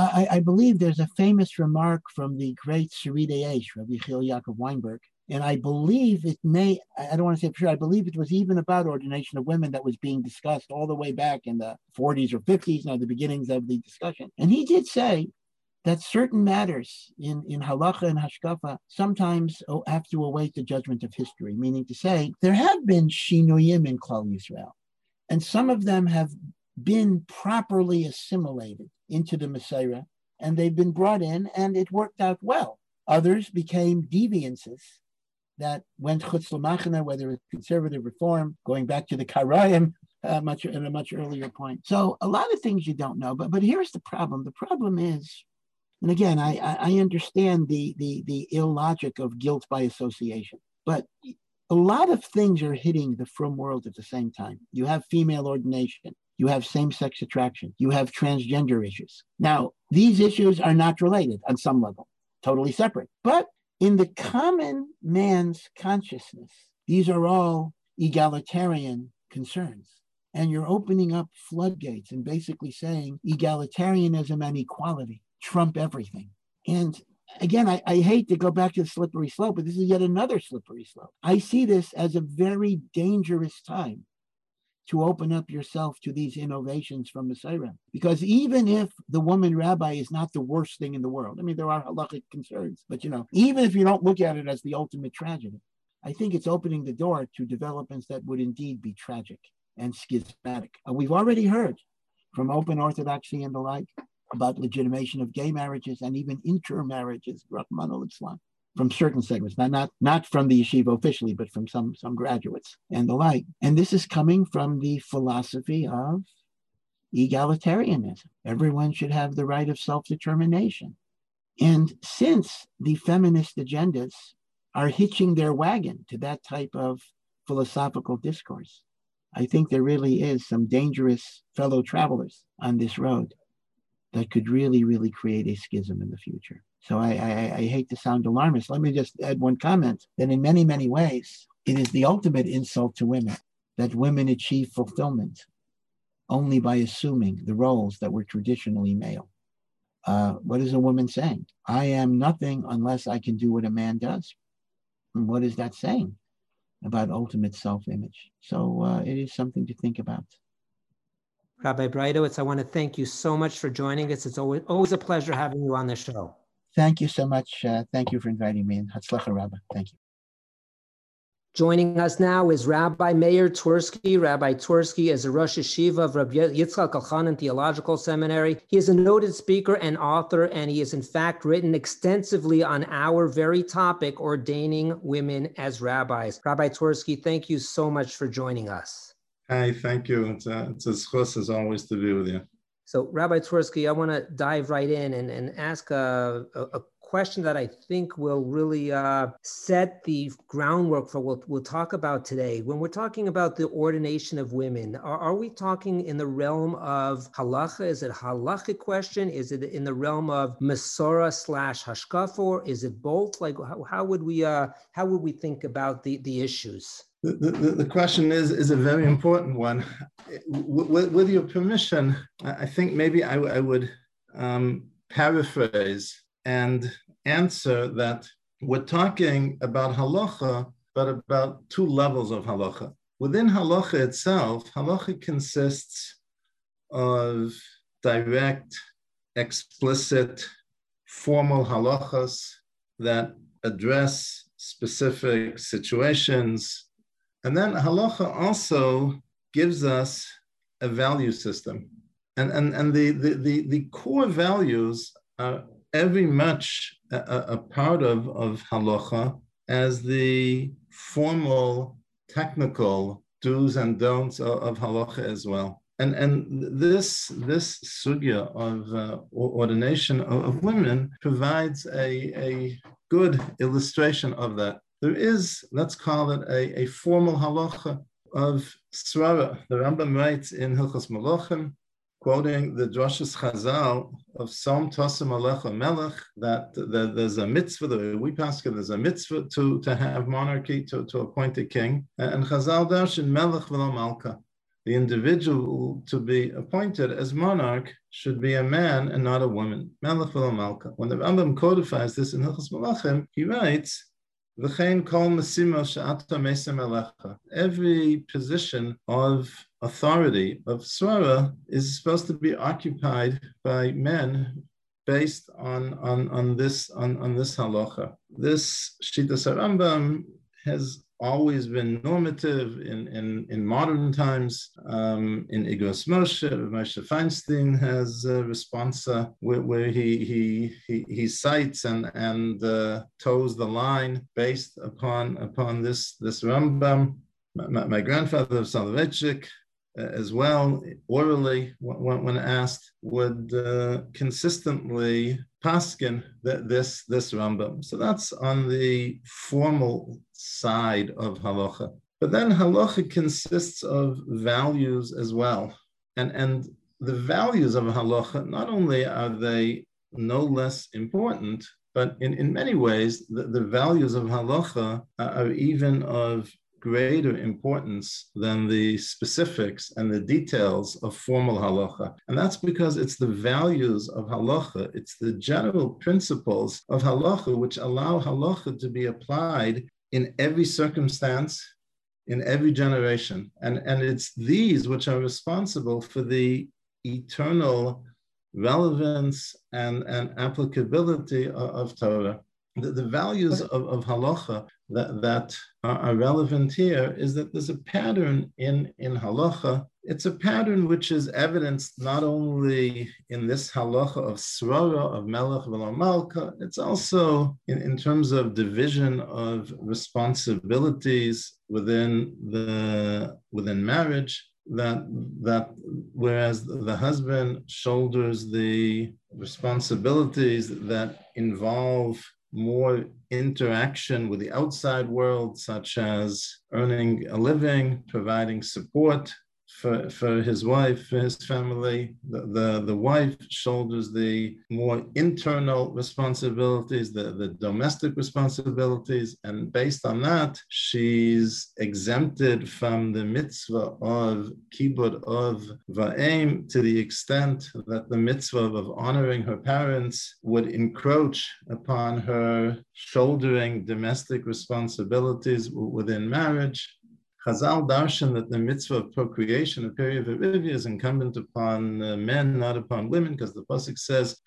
[SPEAKER 3] I believe there's a famous remark from the great Seridei Eish, Rabbi Yechiel Yaakov Weinberg, and I believe it may, I don't want to say for sure, I believe it was even about ordination of women that was being discussed all the way back in the 40s or 50s, the beginnings of the discussion. And he did say that certain matters in halacha and hashkafa sometimes have to await the judgment of history, meaning to say, there have been shinuyim in Klal Yisrael, and some of them have been properly assimilated into the Messiah, and they've been brought in, and it worked out well. Others became deviances that went chutz l'machana, whether it's conservative reform, going back to the Karayim, at a much earlier point. So a lot of things you don't know, but here's the problem. The problem is, and again, I understand the illogic of guilt by association, but a lot of things are hitting the frum world at the same time. You have female ordination, you have same-sex attraction, you have transgender issues. Now, these issues are not related on some level, totally separate. But in the common man's consciousness, these are all egalitarian concerns. And you're opening up floodgates and basically saying egalitarianism and equality trump everything. And again, I hate to go back to the slippery slope, but this is yet another slippery slope. I see this as a very dangerous time to open up yourself to these innovations from Messiah. Because even if the woman rabbi is not the worst thing in the world, there are halachic concerns, but even if you don't look at it as the ultimate tragedy, I think it's opening the door to developments that would indeed be tragic and schismatic. We've already heard from open orthodoxy and the like about legitimation of gay marriages and even intermarriages, Rahman al-Islam, from certain segments, not from the yeshiva officially, but from some graduates and the like. And this is coming from the philosophy of egalitarianism. Everyone should have the right of self-determination. And since the feminist agendas are hitching their wagon to that type of philosophical discourse, I think there really is some dangerous fellow travelers on this road that could really, really create a schism in the future. So I hate to sound alarmist. Let me just add one comment, that in many, many ways, it is the ultimate insult to women that women achieve fulfillment only by assuming the roles that were traditionally male. What is a woman saying? I am nothing unless I can do what a man does. And what is that saying about ultimate self-image? So it is something to think about.
[SPEAKER 1] Rabbi Breitowitz, I want to thank you so much for joining us. It's always a pleasure having you on the show.
[SPEAKER 3] Thank you so much. Thank you for inviting me. And Hatzlacha Rabbah. Thank you.
[SPEAKER 1] Joining us now is Rabbi Meir Twersky. Rabbi Twersky is a Rosh Yeshiva of Rabbi Yitzchak Elchanan Theological Seminary. He is a noted speaker and author, and he has in fact written extensively on our very topic, ordaining women as rabbis. Rabbi Twersky, thank you so much for joining us.
[SPEAKER 4] Hi, thank you. It's a zchus as always to be with you.
[SPEAKER 1] So, Rabbi Twersky, I want to dive right in and ask a question that I think will really set the groundwork for what we'll talk about today. When we're talking about the ordination of women, are we talking in the realm of halacha? Is it a halachic question? Is it in the realm of Masorah / hashkafa? Or is it both? Like, how would we think about the issues?
[SPEAKER 4] The question is a very important one. With your permission, I think maybe I would paraphrase and answer that we're talking about halacha, but about two levels of halacha. Within halacha itself, halacha consists of direct, explicit, formal halachas that address specific situations. And then halacha also gives us a value system. And the core values are very much a part of halacha, as the formal, technical do's and don'ts of halacha as well. And this sugya of ordination of women provides a good illustration of that. There is, let's call it a formal halacha of Srara. The Rambam writes in Hilchos Malachim, quoting the Drashas Chazal of Psalm Tosim Alecha Melech, that there's a mitzvah, there's a mitzvah to have monarchy, to appoint a king. And Chazal darshan Melech v'lo Malka. The individual to be appointed as monarch should be a man and not a woman. Melech v'lo Malka. When the Rambam codifies this in Hilchos Malachim, he writes, V'chein kol mesima she'ata meisa melecha. Every position of authority, of Srara, is supposed to be occupied by men based on this halacha. This Shitas Rambam has always been normative in modern times. In Igros Moshe Feinstein has a responsa where he cites and toes the line based upon this Rambam. My grandfather of Soloveitchik as well, orally, when asked, would consistently paskin this Rambam. So that's on the formal side of halacha. But then halacha consists of values as well. And the values of halacha, not only are they no less important, but in many ways, the values of halacha are even of greater importance than the specifics and the details of formal halacha. And that's because it's the values of halacha, it's the general principles of halacha which allow halacha to be applied in every circumstance, in every generation. And it's these which are responsible for the eternal relevance and applicability of Torah. The values of halacha that are relevant here is that there's a pattern in halacha. It's a pattern which is evidenced not only in this halacha of Srara, of Melech v'lo Malka, it's also in terms of division of responsibilities within marriage, that whereas the husband shoulders the responsibilities that involve more interaction with the outside world, such as earning a living, providing support for his wife, for his family. The wife shoulders the more internal responsibilities, the domestic responsibilities, and based on that, she's exempted from the mitzvah of kibud of va'em to the extent that the mitzvah of honoring her parents would encroach upon her shouldering domestic responsibilities within marriage. Chazal darshan that the mitzvah of procreation, a period of Irivia, is incumbent upon men, not upon women, because the pasuk says,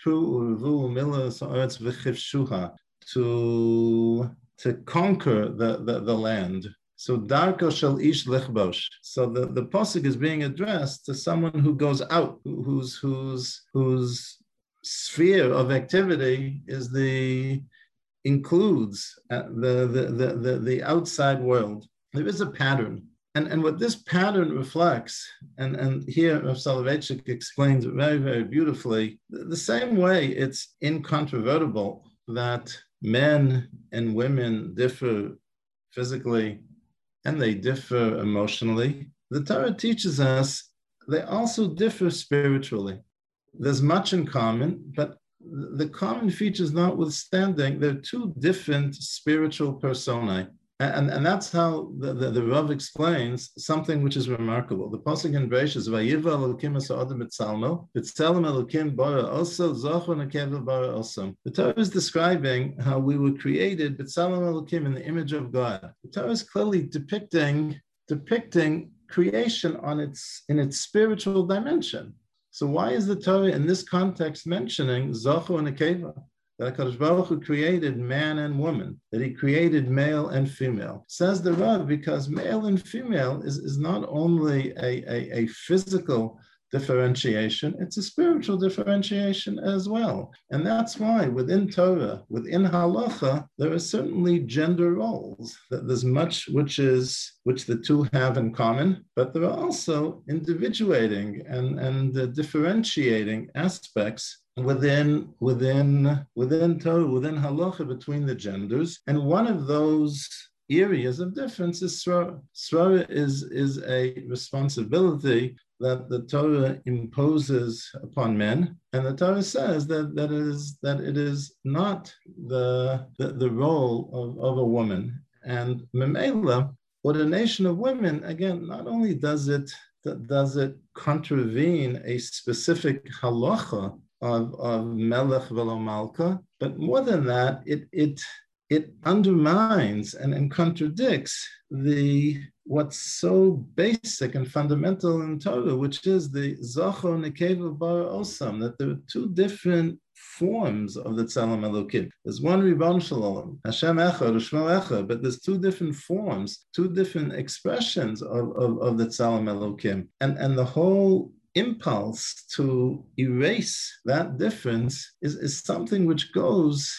[SPEAKER 4] to conquer the land. So darko shel ish lichbosh. So the pasuk is being addressed to someone who goes out, whose sphere of activity includes the outside world. There is a pattern. And what this pattern reflects, and here Rav Soloveitchik explains it very, very beautifully, the same way it's incontrovertible that men and women differ physically and they differ emotionally. The Torah teaches us they also differ spiritually. There's much in common, but the common features notwithstanding, they're two different spiritual personae. And that's how the Rav explains something which is remarkable. The pasuk in Bereshis, Vayiva Elokim es ha'adam b'tzalmo, b'tzelem Elokim bara oso, zochor nekever bara oso. The Torah is describing how we were created, b'tzelem Elokim, in the image of God. The Torah is clearly depicting creation in its spiritual dimension. So why is the Torah in this context mentioning zochor and nekeva? That HaKadosh Baruch Hu created man and woman, that he created male and female. Says the Rav, because male and female is not only a physical differentiation, it's a spiritual differentiation as well. And that's why within Torah, within halacha, there are certainly gender roles. There's much which the two have in common, but there are also individuating and differentiating aspects within Torah, within halacha, between the genders. And one of those areas of difference is Srara. Srara is a responsibility that the Torah imposes upon men, and the Torah says that it is not the role of a woman. And Memela, ordination of women, again, not only does it contravene a specific halacha of Melech velo Malka, but more than that, it undermines and contradicts what's so basic and fundamental in Torah, which is the Zachor Nekeva Bara Osam, that there are two different forms of the Tzelem Elokim. There's one Ribbon Shalom, Hashem Echad, Shmo Echad, but there's two different forms, two different expressions of the Tzelem Elokim. And the whole impulse to erase that difference is something which goes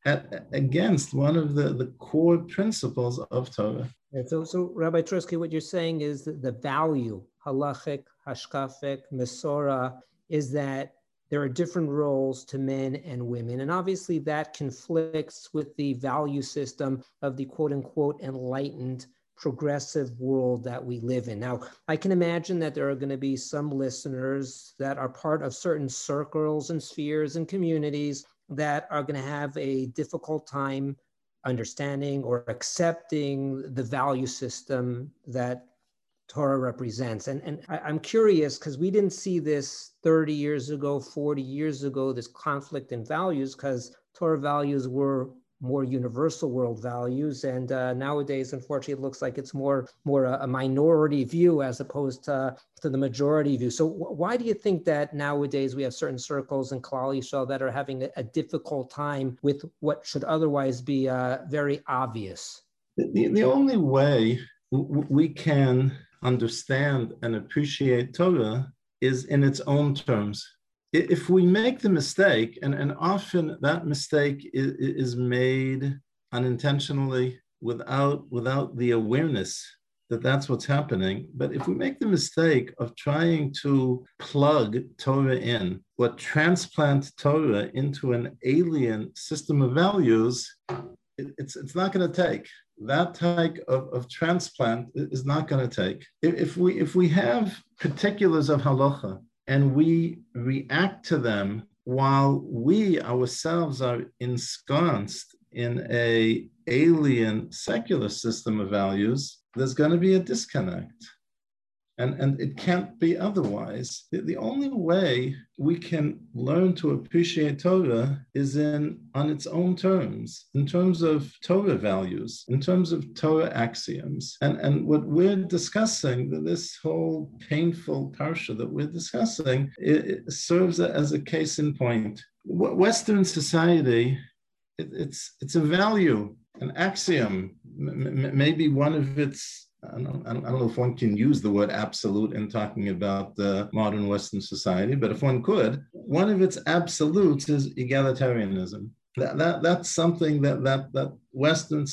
[SPEAKER 4] against one of the core principles of Torah.
[SPEAKER 1] And so Rabbi Tursky, what you're saying is that the value, halachic, hashkafic, Mesorah, is that there are different roles to men and women. And obviously that conflicts with the value system of the quote unquote enlightened progressive world that we live in. Now, I can imagine that there are going to be some listeners that are part of certain circles and spheres and communities that are going to have a difficult time understanding or accepting the value system that Torah represents. And I'm curious, because we didn't see this 30 years ago, 40 years ago, this conflict in values, because Torah values were more universal world values. And nowadays, unfortunately, it looks like it's more a minority view as opposed to the majority view. So why do you think that nowadays we have certain circles in Klal Yisrael that are having a difficult time with what should otherwise be very obvious?
[SPEAKER 4] The only way we can understand and appreciate Torah is in its own terms. If we make the mistake, and often that mistake is made unintentionally without the awareness that that's what's happening, but if we make the mistake of trying to plug Torah in or transplant Torah into an alien system of values, it's not going to take. That type of transplant is not going to take. If we have particulars of halacha and we react to them while we ourselves are ensconced in an alien secular system of values, there's going to be a disconnect. And it can't be otherwise. The only way we can learn to appreciate Torah is on its own terms, in terms of Torah values, in terms of Torah axioms. And what we're discussing, this whole painful parsha that we're discussing, it serves as a case in point. Western society, it's a value, an axiom, maybe one of its, I don't know if one can use the word absolute in talking about modern Western society, but if one could, one of its absolutes is egalitarianism. That's something that Western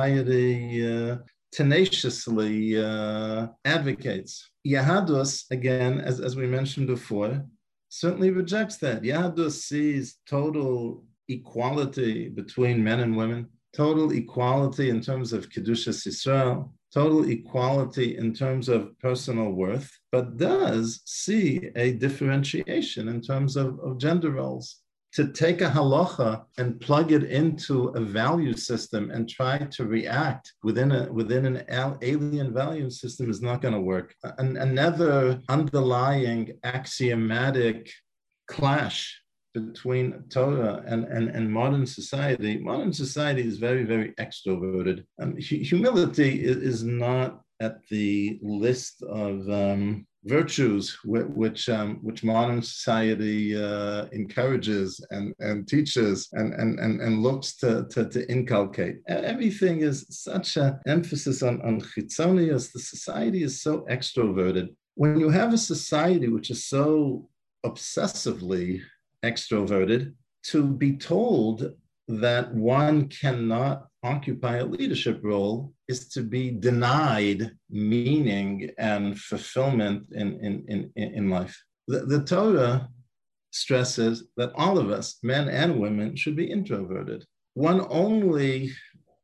[SPEAKER 4] society tenaciously advocates. Yahadus, again, as we mentioned before, certainly rejects that. Yahadus sees total equality between men and women, total equality in terms of Kedushas Yisrael, total equality in terms of personal worth, but does see a differentiation in terms of gender roles. To take a halacha and plug it into a value system and try to react within an alien value system is not going to work. Another underlying axiomatic clash between Torah and modern society. Modern society is very, very extroverted. Humility is not at the list of virtues which modern society encourages and teaches and looks to inculcate. Everything is such an emphasis on chitzonius. The society is so extroverted. When you have a society which is so obsessively extroverted, to be told that one cannot occupy a leadership role is to be denied meaning and fulfillment in life. The Torah stresses that all of us, men and women, should be introverted. One only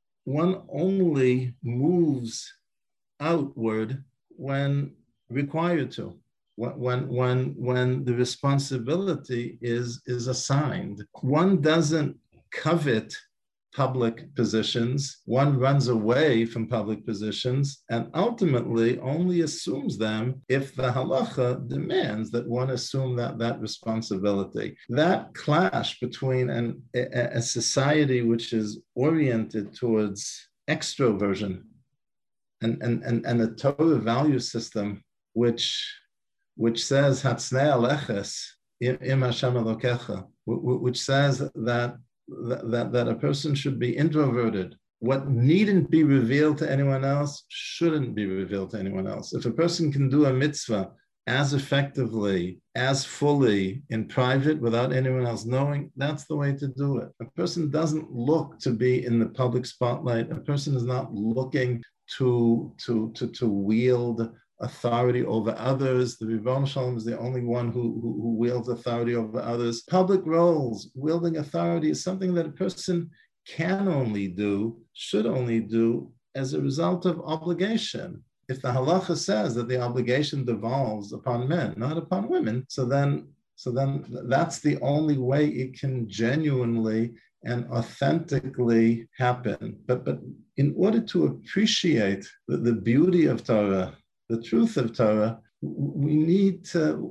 [SPEAKER 4] moves outward when required to, when the responsibility is assigned. One doesn't covet public positions. One runs away from public positions and ultimately only assumes them if the halacha demands that one assume that responsibility. That clash between a society which is oriented towards extroversion and a Torah value system which says Hatznei Aleches im Hashem Elokecha, which says that a person should be introverted. What needn't be revealed to anyone else shouldn't be revealed to anyone else. If a person can do a mitzvah as effectively, as fully in private without anyone else knowing, that's the way to do it. A person doesn't look to be in the public spotlight. A person is not looking to wield authority over others. The Ribbono Shel Olam is the only one who wields authority over others. Public roles, wielding authority, is something that a person can only do, should only do as a result of obligation. If the halacha says that the obligation devolves upon men, not upon women, so then that's the only way it can genuinely and authentically happen. But in order to appreciate the beauty of Torah, the truth of Torah, we need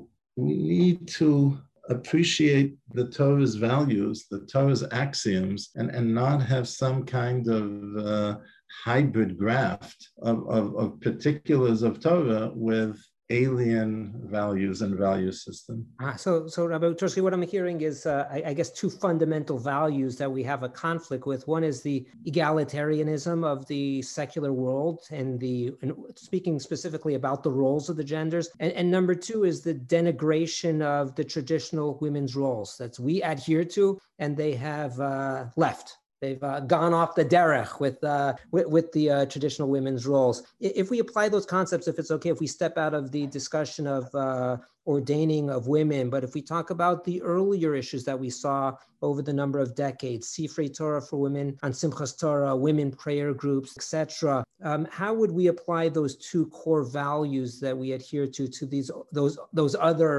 [SPEAKER 4] to appreciate the Torah's values, the Torah's axioms, and not have some kind of hybrid graft of particulars of Torah with alien values and value system.
[SPEAKER 1] So Rabbi Utorsky, what I'm hearing is, I guess, two fundamental values that we have a conflict with. One is the egalitarianism of the secular world, and speaking specifically about the roles of the genders. And number two is the denigration of the traditional women's roles that we adhere to, and they have left. They've gone off the derech with the traditional women's roles. If we apply those concepts, if it's okay, if we step out of the discussion of ordaining of women, but if we talk about the earlier issues that we saw over the number of decades, Sifrei Torah for women, on Simchas Torah, women prayer groups, etc., how would we apply those two core values that we adhere to those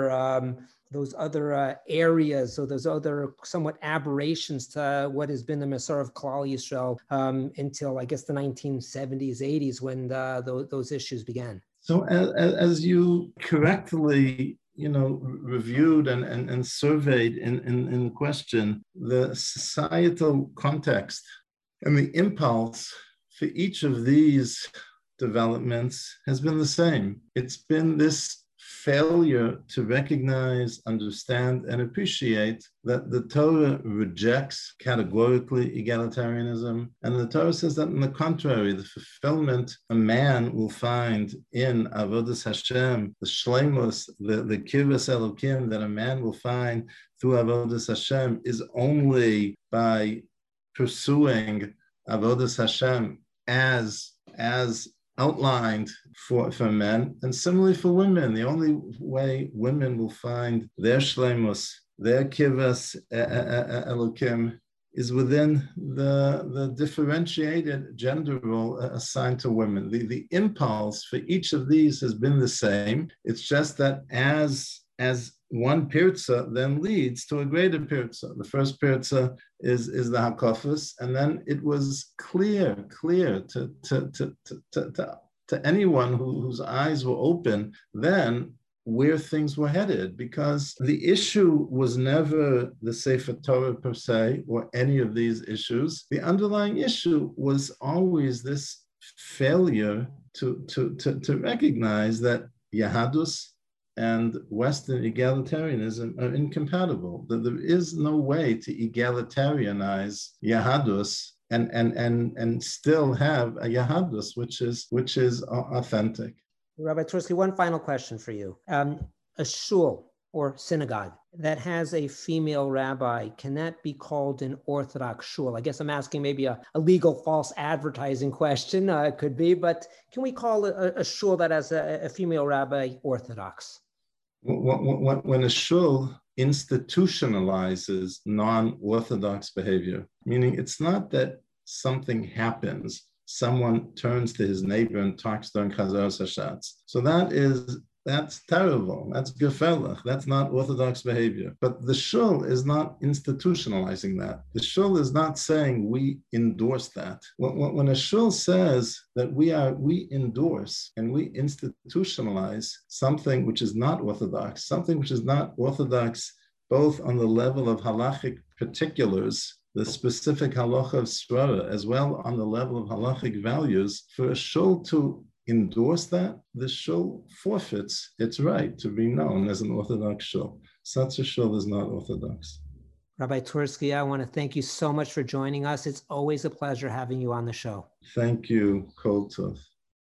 [SPEAKER 1] other areas, so those other somewhat aberrations to what has been the Masorah of Klal Yisrael until, I guess, the 1970s, 80s, when those issues began?
[SPEAKER 4] So as you correctly reviewed and surveyed in the question, the societal context and the impulse for each of these developments has been the same. It's been this failure to recognize, understand, and appreciate that the Torah rejects categorically egalitarianism. And the Torah says that, on the contrary, the fulfillment a man will find in Avodas Hashem, the Shleimus, the Kirvas Elokim that a man will find through Avodas Hashem, is only by pursuing Avodas Hashem as outlined for men, and similarly for women. The only way women will find their shleimus, their kivas elokim, is within the differentiated gender role assigned to women. The impulse for each of these has been the same. It's just that as one pirza then leads to a greater pirza. The first pirza is the hakafos, and then it was clear to anyone whose eyes were open then where things were headed, because the issue was never the Sefer Torah per se or any of these issues. The underlying issue was always this failure to recognize that Yahadus and Western egalitarianism are incompatible, that there is no way to egalitarianize Yahadus and still have a Yahadus which is authentic.
[SPEAKER 1] Rabbi Tursky, one final question for you. A shul or synagogue that has a female rabbi, can that be called an Orthodox shul? I guess I'm asking maybe a legal false advertising question, it could be, but can we call a shul that has a female rabbi Orthodox?
[SPEAKER 4] When a shul institutionalizes non-Orthodox behavior, meaning it's not that something happens, someone turns to his neighbor and talks during Chazar Hashatz. So that's terrible. That's gefährlich. That's not Orthodox behavior. But the shul is not institutionalizing that. The shul is not saying we endorse that. When a shul says that we endorse and we institutionalize something which is not Orthodox, something which is not Orthodox both on the level of halachic particulars, the specific halacha of svara, as well on the level of halachic values, for a shul to endorse that, the shul forfeits its right to be known as an Orthodox shul. Such a shul is not Orthodox.
[SPEAKER 1] Rabbi Tursky, I want to thank you so much for joining us. It's always a pleasure having you on the show.
[SPEAKER 4] Thank you, Kol Tov.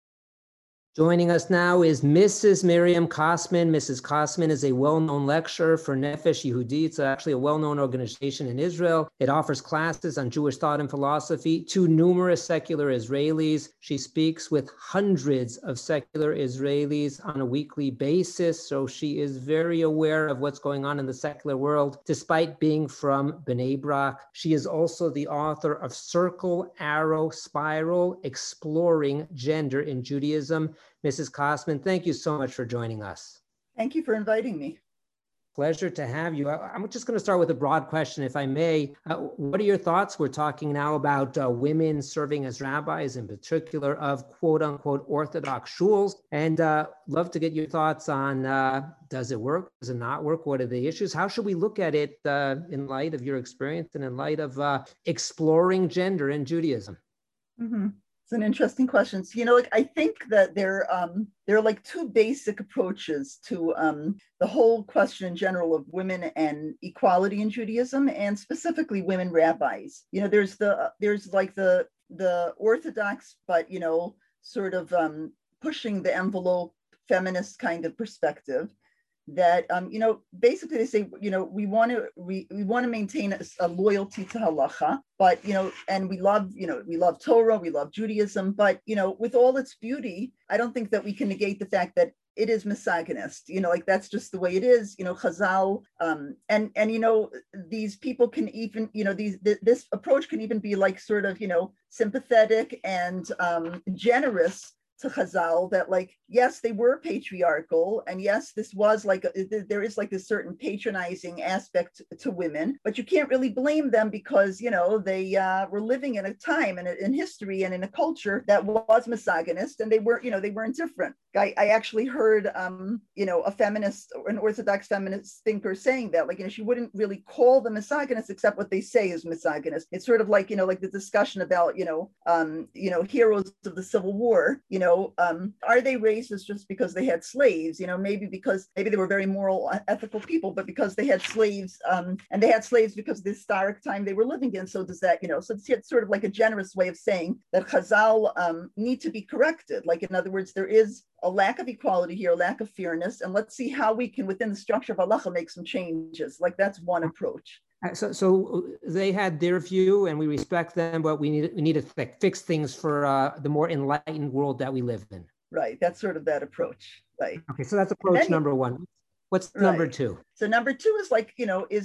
[SPEAKER 1] Joining us now is Mrs. Miriam Kosman. Mrs. Kosman is a well-known lecturer for Nefesh Yehudi. It's actually a well-known organization in Israel. It offers classes on Jewish thought and philosophy to numerous secular Israelis. She speaks with hundreds of secular Israelis on a weekly basis, so she is very aware of what's going on in the secular world, despite being from Bnei Brak. She is also the author of Circle, Arrow, Spiral, Exploring Gender in Judaism. Mrs. Kosman, thank you so much for joining us.
[SPEAKER 5] Thank you for inviting me.
[SPEAKER 1] Pleasure to have you. I'm just going to start with a broad question, if I may. What are your thoughts? We're talking now about women serving as rabbis, in particular of quote unquote Orthodox shuls, and love to get your thoughts on does it work? Does it not work? What are the issues? How should we look at it in light of your experience and in light of exploring gender in Judaism?
[SPEAKER 5] Mm-hmm. It's an interesting question. So, I think that there are like two basic approaches to the whole question in general of women and equality in Judaism, and specifically women rabbis. There's like the Orthodox, but sort of pushing the envelope feminist kind of perspective. That basically they say we want to maintain a loyalty to halacha, but and we love Torah, we love Judaism, but with all its beauty, I don't think that we can negate the fact that it is misogynist. That's just the way it is. Chazal, and these people can even this approach can even be like sort of sympathetic and generous to Chazal, that like, yes, they were patriarchal, and yes, this was like there is like this certain patronizing aspect to women, but you can't really blame them because they were living in a time and in history and in a culture that was misogynist, and they weren't different. I actually heard a feminist, an Orthodox feminist thinker saying that she wouldn't really call them misogynist except what they say is misogynist. It's sort of like like the discussion about heroes of the Civil War. Are they racist just because they had slaves? Maybe they were very moral, ethical people, but because they had slaves, and they had slaves because of the historic time they were living in. So does that, so it's sort of like a generous way of saying that Chazal need to be corrected. Like, in other words, there is a lack of equality here, a lack of fairness, and let's see how we can, within the structure of halacha, make some changes. Like, that's one approach.
[SPEAKER 1] So they had their view, and we respect them, but we need to fix things for the more enlightened world that we live in.
[SPEAKER 5] Right. That's sort of that approach. Right.
[SPEAKER 1] Okay. So that's approach number one. What's number two?
[SPEAKER 5] So number two is like,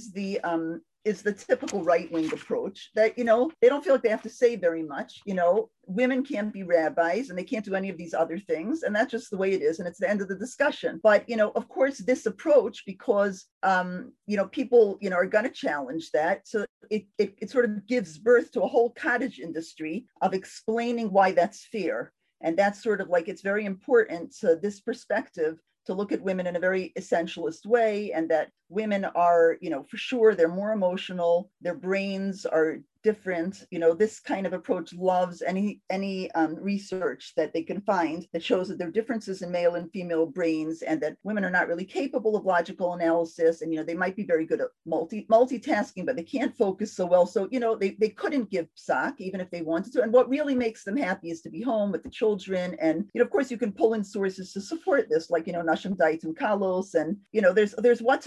[SPEAKER 5] is the typical right-wing approach that, they don't feel like they have to say very much. Women can't be rabbis and they can't do any of these other things. And that's just the way it is. And it's the end of the discussion. But, of course, this approach, because, people, are going to challenge that. So it sort of gives birth to a whole cottage industry of explaining why that's fair. And that's sort of like, it's very important to this perspective to look at women in a very essentialist way, and that women are, for sure, they're more emotional, their brains are different. This kind of approach loves any research that they can find that shows that there are differences in male and female brains, and that women are not really capable of logical analysis, and they might be very good at multitasking, but they can't focus so well. So they couldn't give psak even if they wanted to. And what really makes them happy is to be home with the children. And of course, you can pull in sources to support this, like Nashim Daitum Kalos, and there's what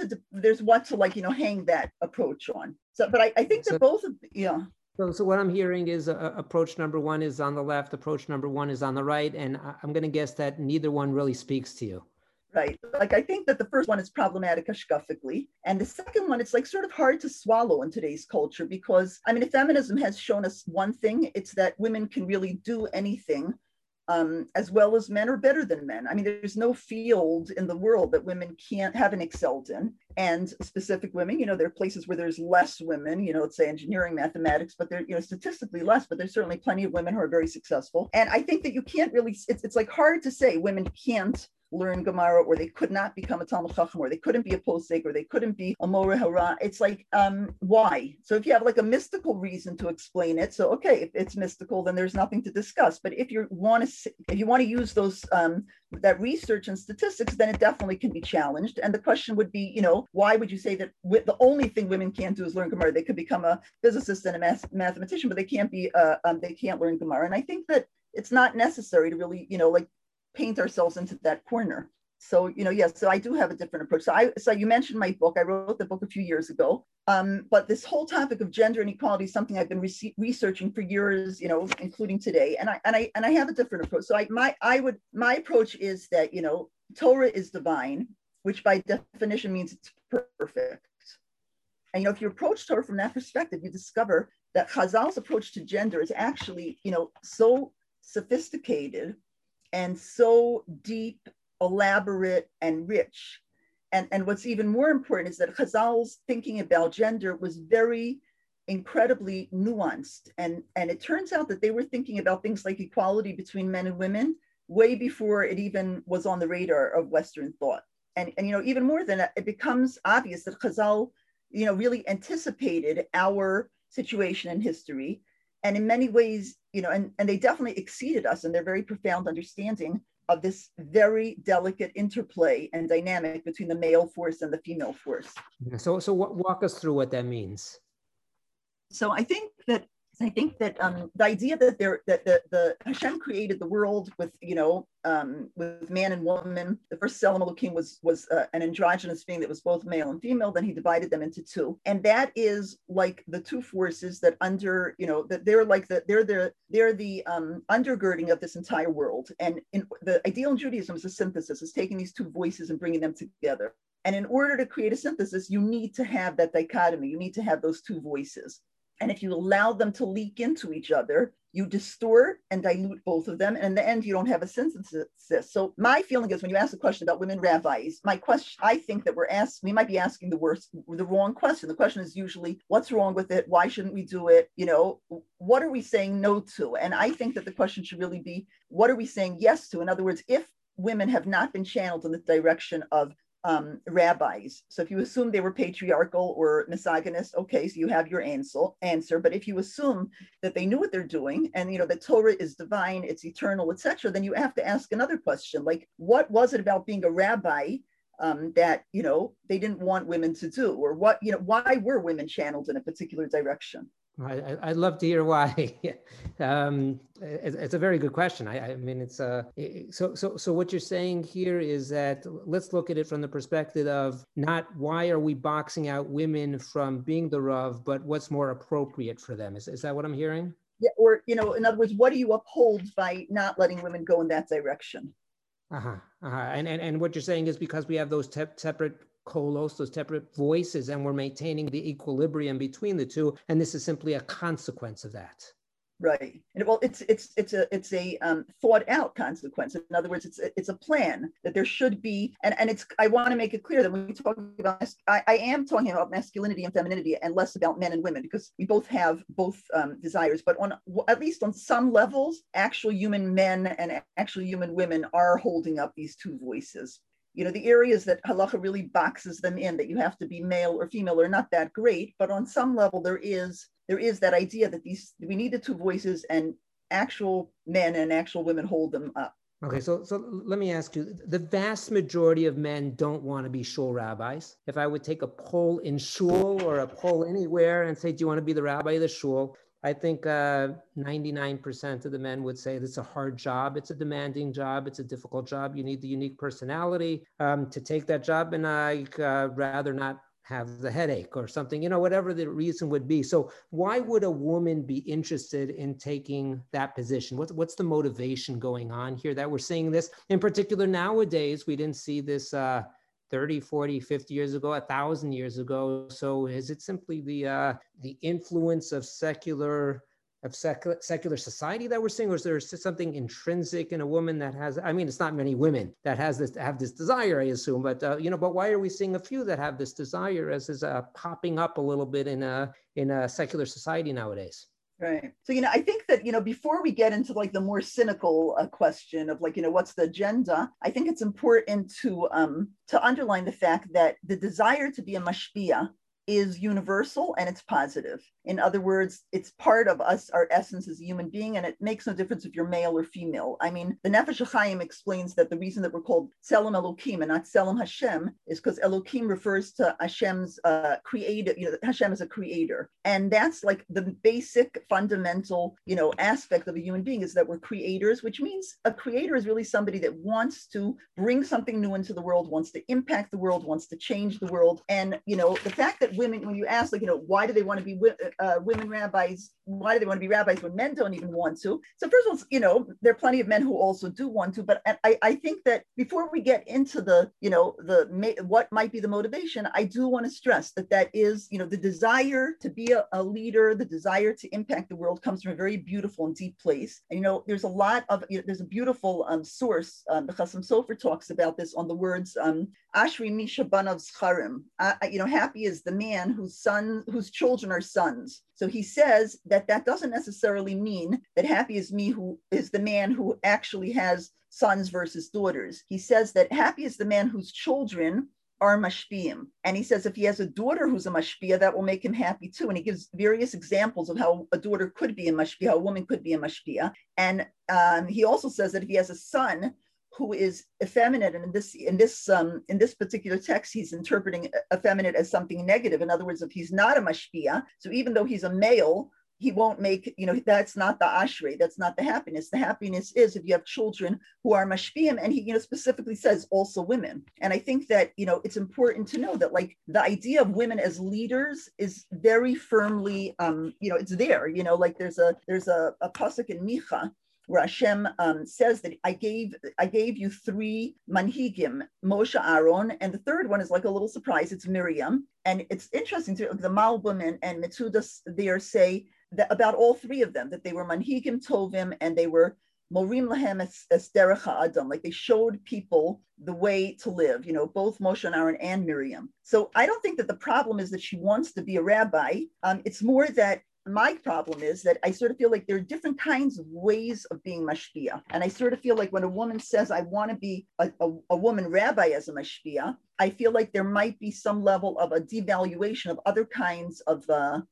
[SPEAKER 5] to hang that approach on. So, but I think that both of
[SPEAKER 1] So what I'm hearing is approach number one is on the left, approach number one is on the right, and I'm going to guess that neither one really speaks to you.
[SPEAKER 5] Right. Like, I think that the first one is problematic hashkafically, and the second one, it's like sort of hard to swallow in today's culture, because if feminism has shown us one thing, it's that women can really do anything. As well as men, or better than men. There's no field in the world that women haven't excelled in. And specific women, there are places where there's less women, let's say engineering, mathematics, but they're statistically less, but there's certainly plenty of women who are very successful. And I think that you can't really, it's like hard to say women can't learn Gemara, or they could not become a Talmud Chacham, or they couldn't be a posek, or they couldn't be a Mora Hara. It's like, why? So if you have like a mystical reason to explain it, so okay, if it's mystical, then there's nothing to discuss. But if you want to use those that research and statistics, then it definitely can be challenged. And the question would be, why would you say that the only thing women can't do is learn Gemara? They could become a physicist and a mathematician, but they can't learn Gemara. And I think that it's not necessary to really, paint ourselves into that corner. So, yes, so I do have a different approach. So you mentioned my book. I wrote the book a few years ago. But this whole topic of gender inequality is something I've been researching for years, including today. And I have a different approach. So my approach is that, Torah is divine, which by definition means it's perfect. And, if you approach Torah from that perspective, you discover that Chazal's approach to gender is actually, so sophisticated and so deep, elaborate, and rich. And what's even more important is that Chazal's thinking about gender was very incredibly nuanced. And it turns out that they were thinking about things like equality between men and women way before it even was on the radar of Western thought. And even more than that, it becomes obvious that Chazal, really anticipated our situation in history. And in many ways, and they definitely exceeded us in their very profound understanding of this very delicate interplay and dynamic between the male force and the female force.
[SPEAKER 1] So walk us through what that means.
[SPEAKER 5] So I think that the idea that the Hashem created the world with with man and woman. The first Tselem Elokim was an androgynous being that was both male and female. Then he divided them into two, and that is like the two forces that that they're the undergirding of this entire world. And the ideal in Judaism is a synthesis, is taking these two voices and bringing them together. And in order to create a synthesis, you need to have that dichotomy. You need to have those two voices. And if you allow them to leak into each other, you distort and dilute both of them. And in the end, you don't have a synthesis. So my feeling is when you ask a question about women rabbis, I think that we might be asking the wrong question. The question is usually, what's wrong with it? Why shouldn't we do it? What are we saying no to? And I think that the question should really be, what are we saying yes to? In other words, if women have not been channeled in the direction of rabbis. So if you assume they were patriarchal or misogynist, okay, so you have your answer. But if you assume that they knew what they're doing and that Torah is divine, it's eternal, etc., then you have to ask another question, like, what was it about being a rabbi that they didn't want women to do, or why were women channeled in a particular direction?
[SPEAKER 1] I'd love to hear why. It's a very good question. I mean, it's so what you're saying here is that let's look at it from the perspective of not why are we boxing out women from being the Rav, but what's more appropriate for them. Is that what I'm hearing?
[SPEAKER 5] Yeah, or in other words, what do you uphold by not letting women go in that direction?
[SPEAKER 1] And what you're saying is because we have those separate kolos, those separate voices, and we're maintaining the equilibrium between the two, and this is simply a consequence of that.
[SPEAKER 5] Right. And well, it's a thought out consequence. In other words, it's a plan that there should be, and it's. I want to make it clear that when we talk about, I am talking about masculinity and femininity, and less about men and women, because we both have both desires. But at least on some levels, actual human men and actual human women are holding up these two voices. The areas that halacha really boxes them in, that you have to be male or female, are not that great, but on some level there is there is that idea that we need the two voices, and actual men and actual women hold them up.
[SPEAKER 1] Okay, so let me ask you, the vast majority of men don't want to be shul rabbis. If I would take a poll in shul or a poll anywhere and say, do you want to be the rabbi of the shul? I think 99% of the men would say it's a hard job. It's a demanding job. It's a difficult job. You need the unique personality to take that job. And I'd rather not have the headache or something, whatever the reason would be. So why would a woman be interested in taking that position? What's the motivation going on here that we're seeing this? In particular, nowadays, we didn't see this 30, 40, 50 years ago, 1,000 years ago. So is it simply the influence of secular society that we're seeing, or is there something intrinsic in a woman that has? I mean, it's not many women that have this desire, I assume, but but why are we seeing a few that have this desire as is popping up a little bit in a secular society nowadays?
[SPEAKER 5] Right. So, I think that, before we get into like the more cynical question of like, what's the agenda, I think it's important to underline the fact that the desire to be a mashpia is universal and it's positive. In other words, it's part of us, our essence as a human being, and it makes no difference if you're male or female. I mean, the Nefesh HaChaim explains that the reason that we're called Tselem Elokim and not Tselem Hashem is because Elokim refers to Hashem's creator, Hashem is a creator. And that's like the basic fundamental, aspect of a human being, is that we're creators, which means a creator is really somebody that wants to bring something new into the world, wants to impact the world, wants to change the world. And, the fact that women, when you ask, like, why do they want to be women rabbis? Why do they want to be rabbis when men don't even want to? So first of all, there are plenty of men who also do want to, but I think that before we get into the what might be the motivation, I do want to stress that is, the desire to be a leader, the desire to impact the world comes from a very beautiful and deep place. And, there's a lot of, there's a beautiful source, the Chasam Sofer talks about this on the words, Ashri Misha Banav Zcharim, happy is the man whose children are sons. So he says that doesn't necessarily mean that happy is me, who is the man who actually has sons versus daughters. He says that happy is the man whose children are mashpiyim. And he says if he has a daughter who's a mashpiyah, that will make him happy too. And he gives various examples of how a daughter could be a mashpiyah, how a woman could be a mashpiyah. And he also says that if he has a son who is effeminate, and in this particular text, he's interpreting effeminate as something negative. In other words, if he's not a mashpia, so even though he's a male, he won't make, that's not the ashrei, that's not the happiness. The happiness is if you have children who are mashpiyim, and he, specifically says also women. And I think that, it's important to know that like the idea of women as leaders is very firmly, it's there, like there's a pasuk in Micha, where Hashem says that I gave you 3 manhigim, Moshe, Aaron, and the third one is like a little surprise. It's Miriam, and it's interesting to the Malbim and Metzudas there say that about all 3 of them, that they were manhigim tovim, and they were morim lahem es derech ha'adam, like they showed people the way to live. Both Moshe and Aaron and Miriam. So I don't think that the problem is that she wants to be a rabbi. It's more that my problem is that I sort of feel like there are different kinds of ways of being mashpia. And I sort of feel like when a woman says, I want to be a woman rabbi as a mashpia, I feel like there might be some level of a devaluation of other kinds of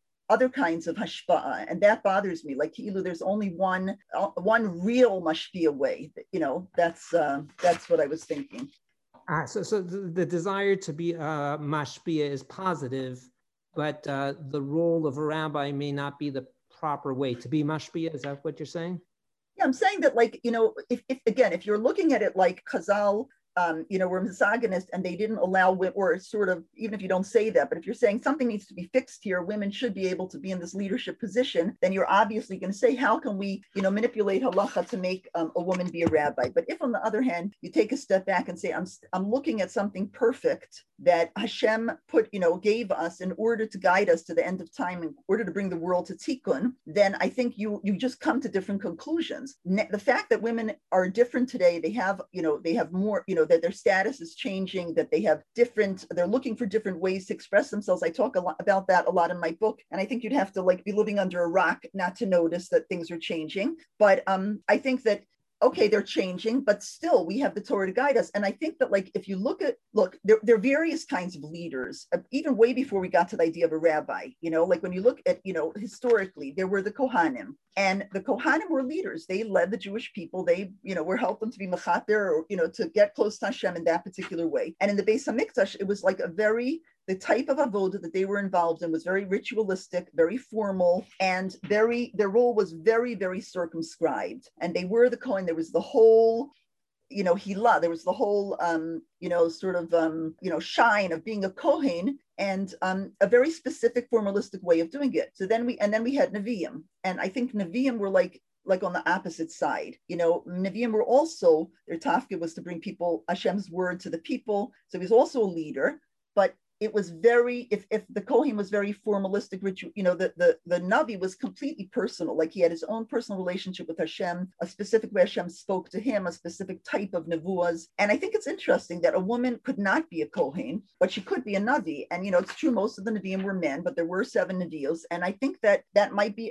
[SPEAKER 5] hashpa'ah. And that bothers me. Like, there's only one real mashpia way. That's what I was thinking.
[SPEAKER 1] So the desire to be a mashpia is positive, but the role of a rabbi may not be the proper way to be mashpia. Is that what you're saying?
[SPEAKER 5] Yeah, I'm saying that, like, if you're looking at it like Chazal, were misogynist and they didn't allow women, or sort of, even if you don't say that, but if you're saying something needs to be fixed here, women should be able to be in this leadership position, then you're obviously going to say, how can we, manipulate halacha to make a woman be a rabbi? But if on the other hand, you take a step back and say, I'm looking at something perfect that Hashem gave us in order to guide us to the end of time, in order to bring the world to tikkun, then I think you just come to different conclusions. The fact that women are different today, they have more, that their status is changing, that they're looking for different ways to express themselves. I talk about that a lot in my book. And I think you'd have to be living under a rock not to notice that things are changing. But I think that okay, they're changing, but still we have the Torah to guide us. And I think that like, if you look, there are various kinds of leaders, even way before we got to the idea of a rabbi, like when you look at, historically, there were the Kohanim, and the Kohanim were leaders. They led the Jewish people. They, were helping to be mechaper, or, to get close to Hashem in that particular way. And in the Beis HaMikdash, it was like the type of avoda that they were involved in was very ritualistic, very formal, and their role was very, very circumscribed. And they were the Kohen. There was the whole, hilah, there was the whole, shine of being a Kohen, and a very specific formalistic way of doing it. So then we had Nevi'im. And I think Nevi'im were like on the opposite side. Nevi'im were also, their tafkid was to bring people, Hashem's word to the people. So he was also a leader, but it was very, if the Kohen was very formalistic, ritual, the Navi was completely personal. Like he had his own personal relationship with Hashem, a specific way Hashem spoke to him, a specific type of nevuas. And I think it's interesting that a woman could not be a Kohen, but she could be a Navi. And, it's true, most of the Nevi'im were men, but there were 7 Nevi'os. And I think that might be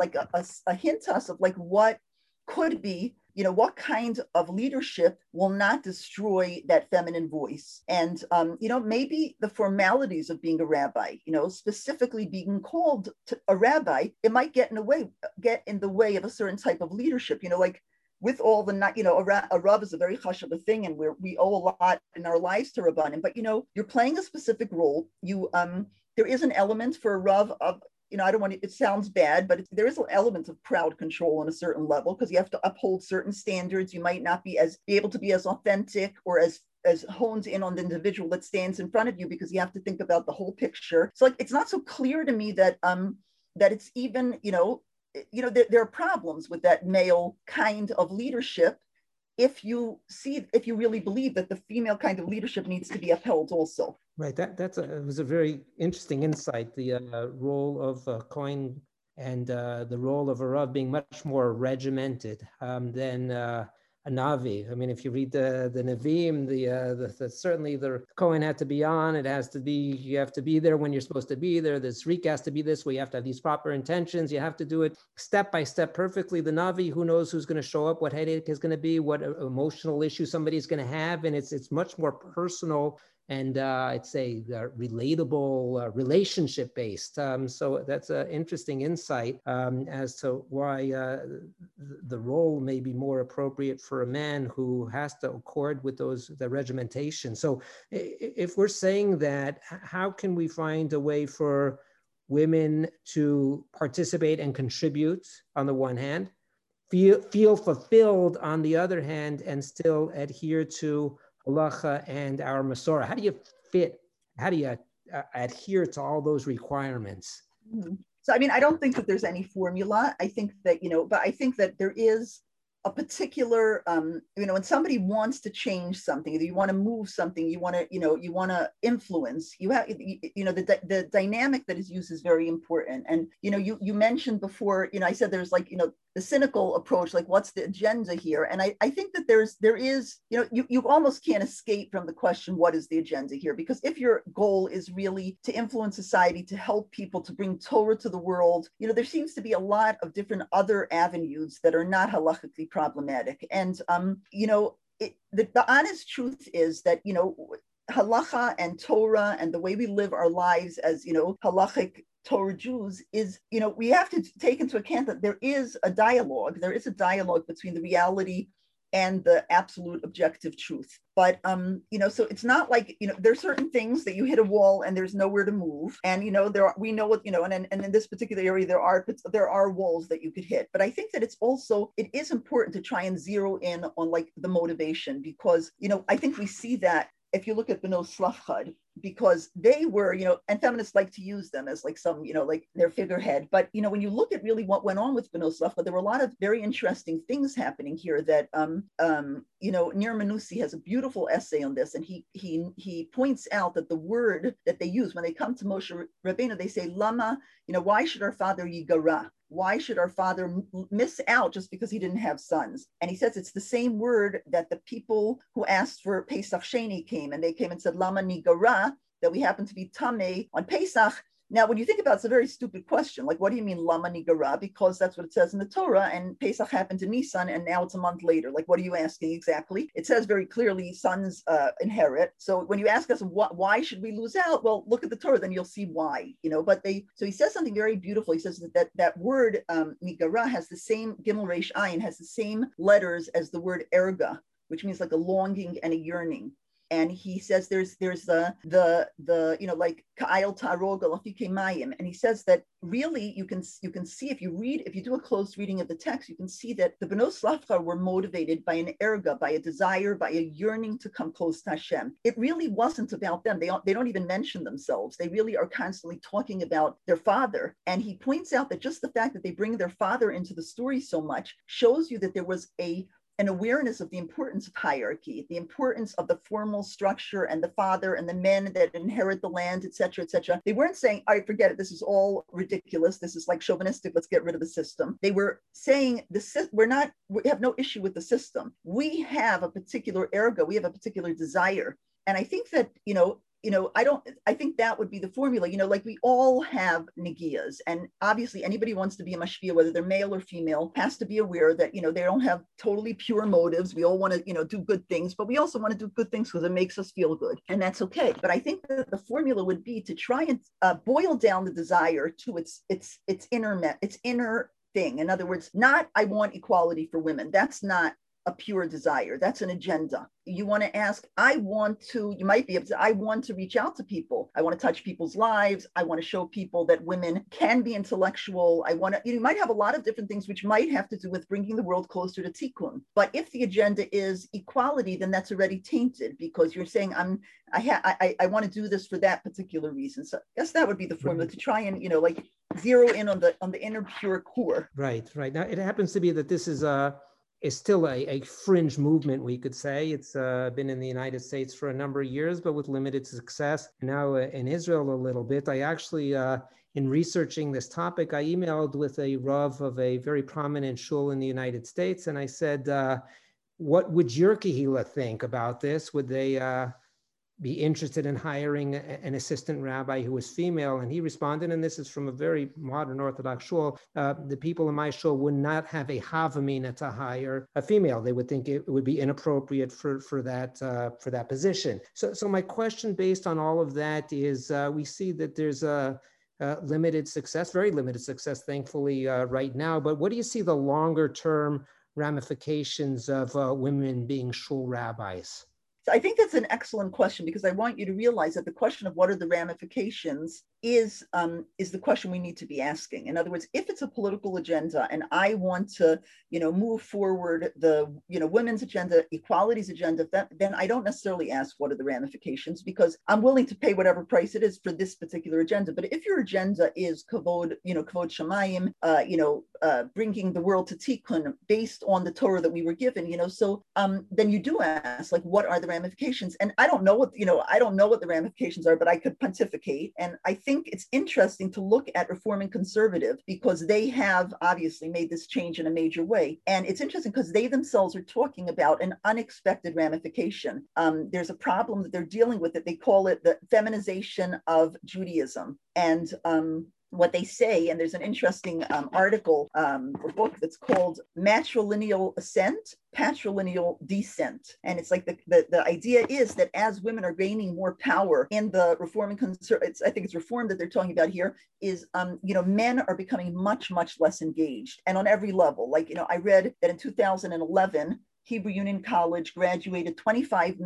[SPEAKER 5] a hint to us of like what could be, what kind of leadership will not destroy that feminine voice. And, maybe the formalities of being a rabbi, specifically being called a rabbi, it might get in the way of a certain type of leadership, like with all the, a Rav is a very chashuv thing, and we owe a lot in our lives to Rabbanim, but, you're playing a specific role. There is an element for a Rav of, I don't want to, it sounds bad, but there is an element of crowd control on a certain level, because you have to uphold certain standards. You might not be able to be as authentic or as honed in on the individual that stands in front of you, because you have to think about the whole picture. So it's not so clear to me that it's even, there are problems with that male kind of leadership, if you really believe that the female kind of leadership needs to be upheld also.
[SPEAKER 1] Right. It was a very interesting insight. The role of Kohen and the role of a Rav being much more regimented than a Navi. I mean, if you read the Nevi'im, the certainly the Kohen had to be on. It has to be, you have to be there when you're supposed to be there. The Srik has to be this way. You have to have these proper intentions. You have to do it step by step perfectly. The Navi, who knows who's going to show up, what headache is going to be, what emotional issue somebody's going to have, and it's much more personal and I'd say relatable, relationship-based. So that's an interesting insight as to why the role may be more appropriate for a man who has to accord with the regimentation. So if we're saying that, how can we find a way for women to participate and contribute on the one hand, feel fulfilled on the other hand, and still adhere to halacha and our Masorah? How do you adhere to all those requirements?
[SPEAKER 5] Mm-hmm. So, I mean, I don't think that there's any formula. I think that, but I think that there is a particular, when somebody wants to change something, either you want to move something, you want to influence, you have, the dynamic that is used is very important. And, you mentioned before, I said there's like, the cynical approach, like what's the agenda here? And I think that there is, you almost can't escape from the question, what is the agenda here? Because if your goal is really to influence society, to help people, to bring Torah to the world, there seems to be a lot of different other avenues that are not halachically problematic. And, the honest truth is that, halacha and Torah and the way we live our lives as, halachic Torah Jews is, we have to take into account that there is a dialogue between the reality and the absolute objective truth. But, so it's not like, there's certain things that you hit a wall and there's nowhere to move. And, we know what, and in this particular area, there are walls that you could hit. But I think that it is important to try and zero in on like the motivation, because, I think we see that if you look at B'nai Slavchad, because they were, and feminists like to use them as like some, like their figurehead. But, when you look at really what went on with B'nai Slavchad, there were a lot of very interesting things happening here that, Nir Manussi has a beautiful essay on this. And he points out that the word that they use when they come to Moshe Rabbeinu, they say, Lama, why should our father Yigara? Why should our father miss out just because he didn't have sons? And he says it's the same word that the people who asked for Pesach Sheni came, and they came and said, Lama Nigara, that we happen to be Tameh on Pesach. Now, when you think about it, it's a very stupid question. Like, what do you mean Lama Nigara? Because that's what it says in the Torah, and Pesach happened in Nisan, and now it's a month later. Like, what are you asking exactly? It says very clearly sons inherit. So when you ask us why should we lose out, well, look at the Torah, then you'll see why. So he says something very beautiful. He says that word Nigara has the same Gimel Reish Ayin, has the same letters as the word erga, which means like a longing and a yearning. And he says there's the like Ka'ayel Tarog Alafike Mayim, and he says that really you can see if you do a close reading of the text, you can see that the Bnei Slavcha were motivated by an erga, by a desire, by a yearning to come close to Hashem. It really wasn't about them. They don't even mention themselves. They really are constantly talking about their father. And he points out that just the fact that they bring their father into the story so much shows you that there was an awareness of the importance of hierarchy, the importance of the formal structure and the father and the men that inherit the land, et cetera, et cetera. They weren't saying, all right, forget it. This is all ridiculous. This is like chauvinistic. Let's get rid of the system. They were saying we have no issue with the system. We have a particular erga. We have a particular desire. And I think that, I think that would be the formula, like we all have negiyas, and obviously anybody who wants to be a mashpia, whether they're male or female, has to be aware that, they don't have totally pure motives. We all want to, do good things, but we also want to do good things because it makes us feel good, and that's okay. But I think that the formula would be to try and boil down the desire to its inner thing. In other words, not I want equality for women. That's not a pure desire. That's an agenda. You want to ask, I want to reach out to people. I want to touch people's lives. I want to show people that women can be intellectual. You might have a lot of different things which might have to do with bringing the world closer to tikkun. But if the agenda is equality, then that's already tainted, because you're saying I want to do this for that particular reason. So I guess that would be the formula, to try and, zero in on the inner pure core.
[SPEAKER 1] Right. Now it happens to be that this is still a fringe movement, we could say. It's been in the United States for a number of years, but with limited success. Now in Israel a little bit. I actually, in researching this topic, I emailed with a Rav of a very prominent shul in the United States, and I said, what would your Kehillah think about this? Would they be interested in hiring an assistant rabbi who was female? And he responded, and this is from a very modern Orthodox shul, the people in my shul would not have a havamina to hire a female. They would think it would be inappropriate for that position. So my question based on all of that is, we see that there's a limited success, very limited success, thankfully, right now. But what do you see the longer term ramifications of women being shul rabbis?
[SPEAKER 5] So I think that's an excellent question, because I want you to realize that the question of what are the ramifications is the question we need to be asking. In other words, if it's a political agenda and I want to, move forward the, women's agenda, equality's agenda, then I don't necessarily ask what are the ramifications, because I'm willing to pay whatever price it is for this particular agenda. But if your agenda is kavod, kavod shamayim, bringing the world to tikkun based on the Torah that we were given, then you do ask, like, what are the ramifications? And I don't know what the ramifications are, but I could pontificate. And I think it's interesting to look at Reform and Conservative, because they have obviously made this change in a major way. And it's interesting because they themselves are talking about an unexpected ramification. There's a problem that they're dealing with that they call it the feminization of Judaism. And what they say, and there's an interesting article or book that's called Matrilineal Ascent, Patrilineal Descent. And it's like the idea is that as women are gaining more power in the Reform and Conservative, I think it's reform that they're talking about here, is, men are becoming much, much less engaged, and on every level. Like, I read that in 2011, Hebrew Union College graduated 25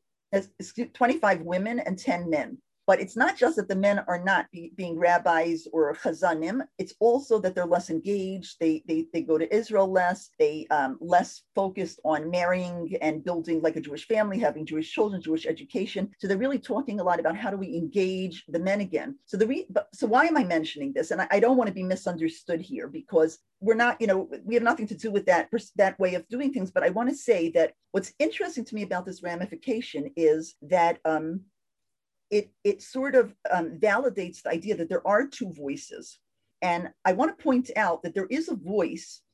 [SPEAKER 5] women and 10 men. But it's not just that the men are not being rabbis or chazanim. It's also that they're less engaged. They go to Israel less. They less focused on marrying and building like a Jewish family, having Jewish children, Jewish education. So they're really talking a lot about how do we engage the men again. So so why am I mentioning this? And I don't want to be misunderstood here, because we're not, we have nothing to do with that way of doing things. But I want to say that what's interesting to me about this ramification is that it sort of validates the idea that there are two voices. And I want to point out that there is a voice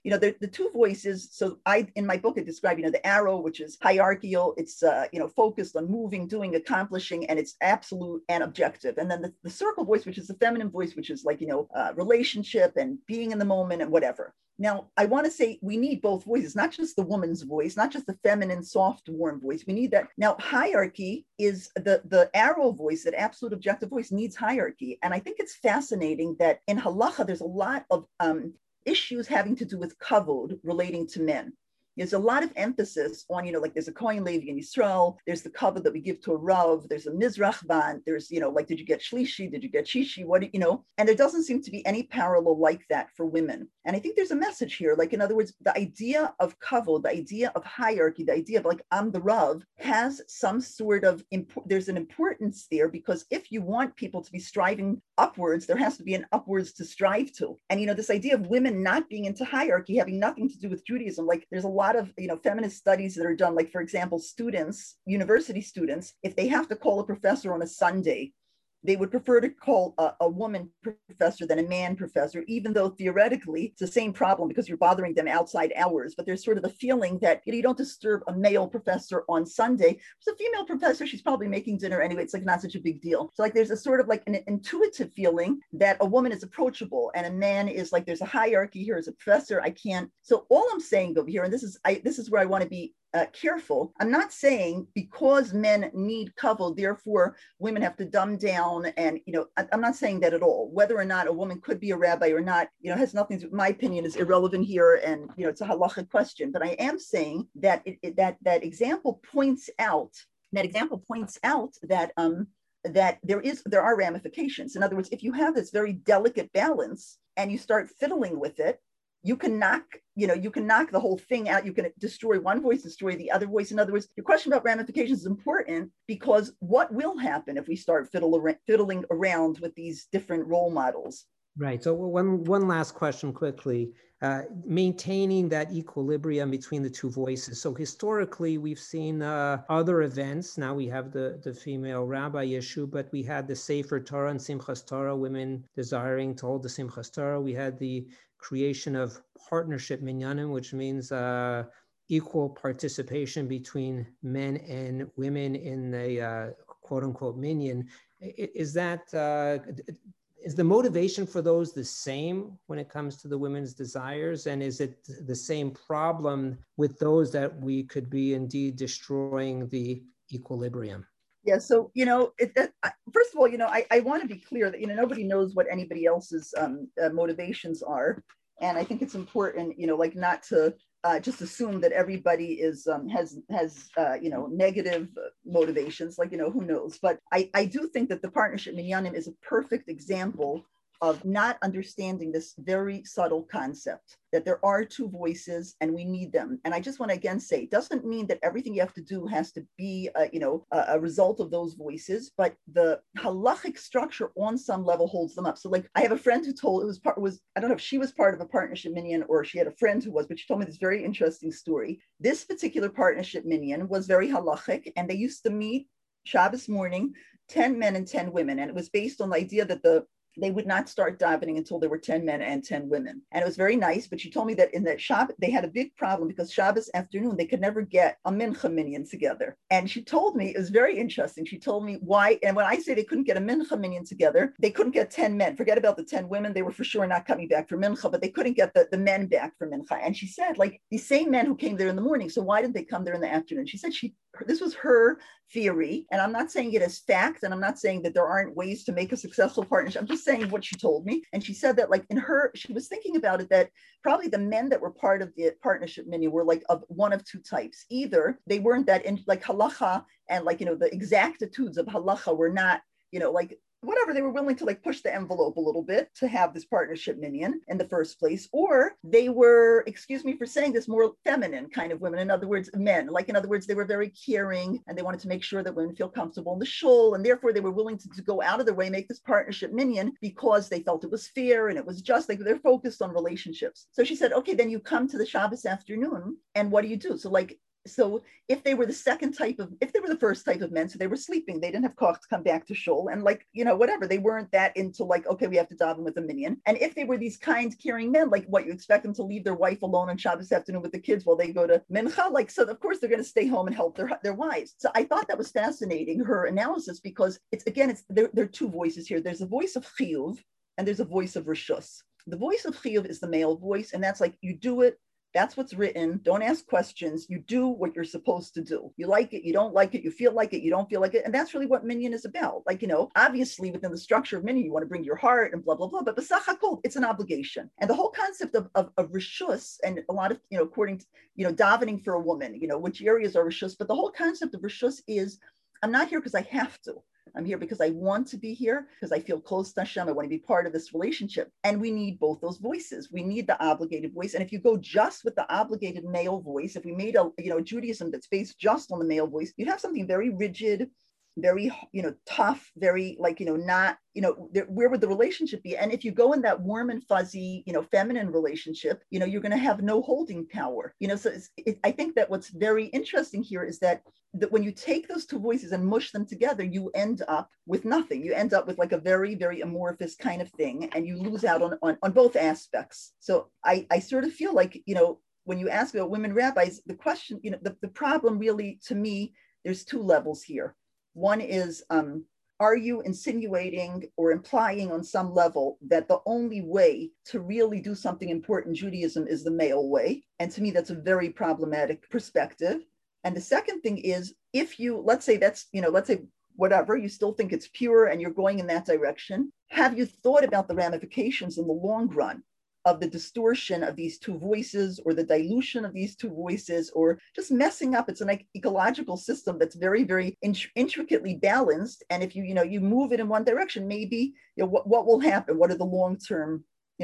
[SPEAKER 5] the two voices. So in my book, I describe, the arrow, which is hierarchical. It's, focused on moving, doing, accomplishing, and it's absolute and objective. And then the circle voice, which is the feminine voice, which is like, relationship and being in the moment and whatever. Now, I want to say we need both voices, not just the woman's voice, not just the feminine, soft, warm voice. We need that. Now, hierarchy is the arrow voice, that absolute objective voice needs hierarchy. And I think it's fascinating that in halacha, there's a lot of issues having to do with kavod relating to men. There's a lot of emphasis on, like there's a Kohen Levi in Yisrael, there's the kavod that we give to a Rav, there's a Mizrach Ban, there's, like, did you get Shlishi, did you get Shishi, and there doesn't seem to be any parallel like that for women. And I think there's a message here, like, in other words, the idea of kavod, the idea of hierarchy, the idea of like, I'm the Rav, has some sort of, there's an importance there, because if you want people to be striving upwards, there has to be an upwards to strive to. And, this idea of women not being into hierarchy, having nothing to do with Judaism, like there's a lot of feminist studies that are done, like, for example, university students, if they have to call a professor on a Sunday, they would prefer to call a woman professor than a man professor, even though theoretically it's the same problem because you're bothering them outside hours. But there's sort of a feeling that you don't disturb a male professor on Sunday. It's a female professor, she's probably making dinner anyway. It's like not such a big deal. So like there's a sort of like an intuitive feeling that a woman is approachable and a man is like, there's a hierarchy here as a professor. I can't. So all I'm saying over here, and this is where I want to be careful. I'm not saying because men need kavod, therefore women have to dumb down. And, I'm not saying that at all. Whether or not a woman could be a rabbi or not, has nothing to, my opinion is irrelevant here. And, it's a halachic question. But I am saying that that example points out that there are ramifications. In other words, if you have this very delicate balance and you start fiddling with it, you can knock the whole thing out. You can destroy one voice, destroy the other voice. In other words, your question about ramifications is important, because what will happen if we start fiddling around with these different role models?
[SPEAKER 1] Right. So one last question quickly. Maintaining that equilibrium between the two voices. So historically, we've seen other events. Now we have the female rabbi issue, but we had the Sefer Torah and Simchas Torah, women desiring to hold the Simchas Torah. We had the creation of partnership minyanim, which means equal participation between men and women in a quote unquote minyan. Is the motivation for those the same when it comes to the women's desires? And is it the same problem with those that we could be indeed destroying the equilibrium?
[SPEAKER 5] Yeah, so, first of all, I want to be clear that, nobody knows what anybody else's motivations are. And I think it's important, not to just assume that everybody has negative motivations, who knows. But I do think that the partnership minyanim is a perfect example of not understanding this very subtle concept that there are two voices and we need them. And I just want to again say, it doesn't mean that everything you have to do has to be, a result of those voices, but the halachic structure on some level holds them up. So like, I have a friend who told, I don't know if she was part of a partnership minyan or she had a friend who was, but she told me this very interesting story. This particular partnership minyan was very halachic, and they used to meet Shabbos morning, 10 men and 10 women. And it was based on the idea that they would not start davening until there were 10 men and 10 women. And it was very nice, but she told me that in the Shabbos, they had a big problem because Shabbos afternoon, they could never get a mincha minyan together. And she told me, it was very interesting. She told me why, and when I say they couldn't get a mincha minyan together, they couldn't get 10 men. Forget about the 10 women. They were for sure not coming back for mincha, but they couldn't get the men back for mincha. And she said, like, these same men who came there in the morning, so why didn't they come there in the afternoon? She said this was her theory, and I'm not saying it as fact, and I'm not saying that there aren't ways to make a successful partnership. I'm just saying what she told me. And she said that, like, she was thinking about it, that probably the men that were part of the partnership minyan were like of one of two types. Either they weren't that in like halacha, and like, the exactitudes of halacha were not, like whatever, they were willing to like push the envelope a little bit to have this partnership minyan in the first place, or they were, excuse me for saying this, more feminine kind of women. In other words, men, like, in other words, they were very caring and they wanted to make sure that women feel comfortable in the shul, and therefore they were willing to go out of their way, make this partnership minyan because they felt it was fair and it was just, like, they're focused on relationships. So she said, okay, then you come to the Shabbos afternoon, and what do you do? So like, So if they were the first type of men, so they were sleeping, they didn't have koch to come back to shul, and like, whatever, they weren't that into like, okay, we have to daven with a minyan. And if they were these kind, caring men, like what you expect them to leave their wife alone on Shabbos afternoon with the kids while they go to mincha, like, so of course they're going to stay home and help their wives. So I thought that was fascinating, her analysis, because there are two voices here. There's a voice of chiyuv and there's a voice of rishus. The voice of chiyuv is the male voice, and that's like, you do it. That's what's written. Don't ask questions. You do what you're supposed to do. You like it, you don't like it, you feel like it, you don't feel like it. And that's really what minyan is about. Like, obviously within the structure of minyan, you want to bring your heart and blah, blah, blah. But b'sach hakol, it's an obligation. And the whole concept of rishus, and a lot of, according to, davening for a woman, which areas are rishus, but the whole concept of rishus is, I'm not here because I have to. I'm here because I want to be here, because I feel close to Hashem. I want to be part of this relationship. And we need both those voices. We need the obligated voice. And if you go just with the obligated male voice, if we made a Judaism that's based just on the male voice, you'd have something very rigid, very, tough, very like, not, where would the relationship be? And if you go in that warm and fuzzy, feminine relationship, you're going to have no holding power, so I think that what's very interesting here is that when you take those two voices and mush them together, you end up with nothing. You end up with like a very, very amorphous kind of thing, and you lose out on both aspects. So I sort of feel like, when you ask about women rabbis, the question, the problem really, to me, there's two levels here. One is, are you insinuating or implying on some level that the only way to really do something important in Judaism is the male way? And to me, that's a very problematic perspective. And the second thing is, if you, let's say whatever, you still think it's pure and you're going in that direction, have you thought about the ramifications in the long run of the distortion of these two voices, or the dilution of these two voices, or just messing up? It's an ecological system that's very, very intricately balanced. And if you move it in one direction, maybe, what will happen? What are the long-term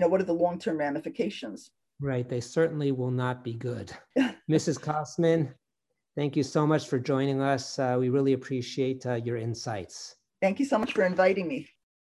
[SPEAKER 5] ramifications?
[SPEAKER 1] Right. They certainly will not be good. Mrs. Kosman, thank you so much for joining us. We really appreciate your insights.
[SPEAKER 5] Thank you so much for inviting me.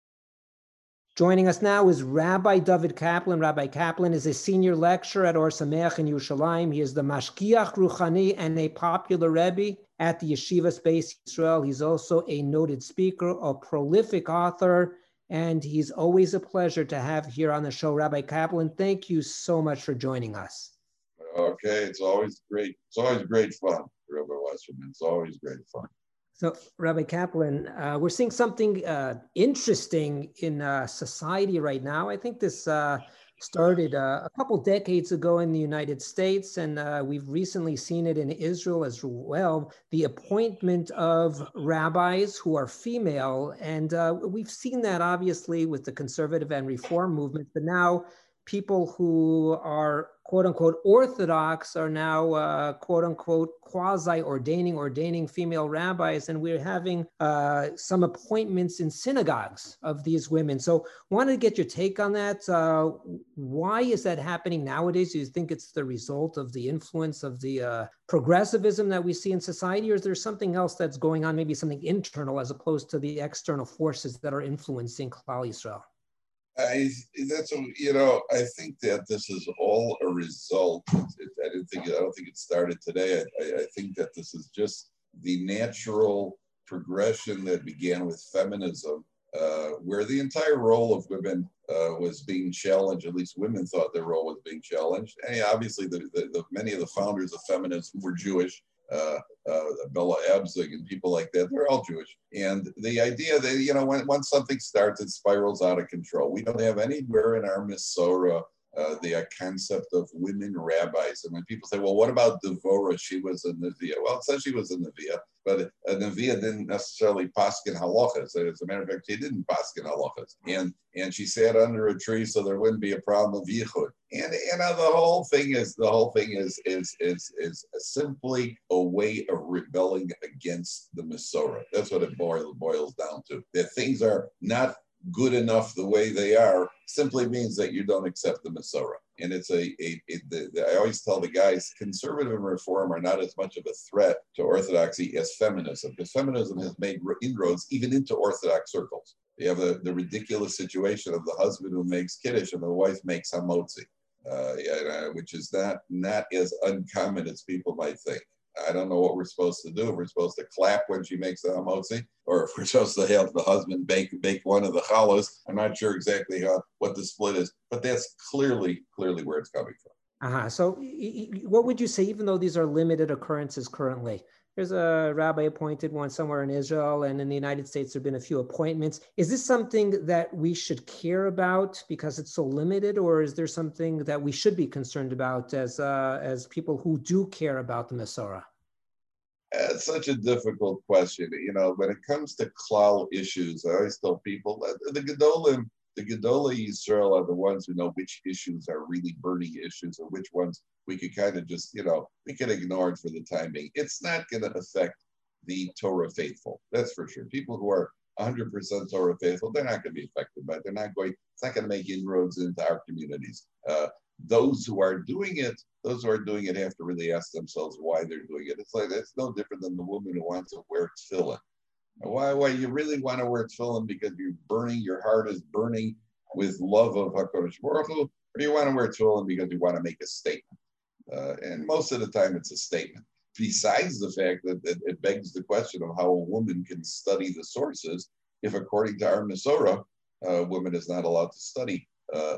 [SPEAKER 1] Joining us now is Rabbi David Kaplan. Rabbi Kaplan is a senior lecturer at Or Sameach in Yerushalayim. He is the Mashgiach Ruchani and a popular Rebbe at the Yeshiva Beis Yisrael. He's also a noted speaker, a prolific author, and he's always a pleasure to have here on the show. Rabbi Kaplan, thank you so much for joining us.
[SPEAKER 6] Okay, it's always great. It's always great fun, Rabbi Wasserman. It's always great fun.
[SPEAKER 1] So, Rabbi Kaplan, we're seeing something interesting in society right now. I think this started a couple decades ago in the United States, and we've recently seen it in Israel as well, the appointment of rabbis who are female. And we've seen that obviously with the conservative and reform movement, but now people who are quote unquote Orthodox are now quote unquote ordaining female rabbis, and we're having some appointments in synagogues of these women. So wanted to get your take on that. Why is that happening nowadays? Do you think it's the result of the influence of the progressivism that we see in society, or is there something else that's going on, maybe something internal as opposed to the external forces that are influencing Klal Yisrael?
[SPEAKER 6] I think that this is all a result. I don't think it started today. I think that this is just the natural progression that began with feminism, where the entire role of women was being challenged. At least women thought their role was being challenged. And obviously, the many of the founders of feminism were Jewish. Bella Abzug and people like that, they're all Jewish. And the idea that, once something starts, it spirals out of control. We don't have anywhere in our Masorah the concept of women rabbis. And when people say, well, what about Devorah? She was a Neviah. Well, it says she was a Neviah, but a Neviah didn't necessarily paskin halachas. As a matter of fact, she didn't paskin halachas. And she sat under a tree so there wouldn't be a problem of yichud. And the whole thing is simply a way of rebelling against the Masorah. That's what it boils down to. That things are not good enough the way they are simply means that you don't accept the Masorah. And it's I always tell the guys, conservative and reform are not as much of a threat to orthodoxy as feminism, because feminism has made inroads even into Orthodox circles. You have the ridiculous situation of the husband who makes kiddush and the wife makes hamotzi, which is not as uncommon as people might think. I don't know what we're supposed to do. If we're supposed to clap when she makes the hamotzi, or if we're supposed to have the husband bake one of the challahs. I'm not sure exactly what the split is, but that's clearly where it's coming from.
[SPEAKER 1] So what would you say, even though these are limited occurrences currently? There's a rabbi appointed one somewhere in Israel, and in the United States there have been a few appointments. Is this something that we should care about because it's so limited, or is there something that we should be concerned about as people who do care about the Masorah?
[SPEAKER 6] It's such a difficult question. When it comes to klal issues, I always tell people that the Gedolei Yisrael are the ones who know which issues are really burning issues and which ones we could kind of just, we can ignore it for the time being. It's not going to affect the Torah faithful. That's for sure. People who are 100% Torah faithful, they're not going to be affected by it. It's not going to make inroads into our communities. Those who are doing it have to really ask themselves why they're doing it. It's no different than the woman who wants to wear tefillin. Why you really want to wear tefillin because your heart is burning with love of HaKadosh Baruch Hu, or you want to wear tefillin because you want to make a statement. And most of the time it's a statement. Besides the fact that it begs the question of how a woman can study the sources if according to our Masorah, a woman is not allowed to study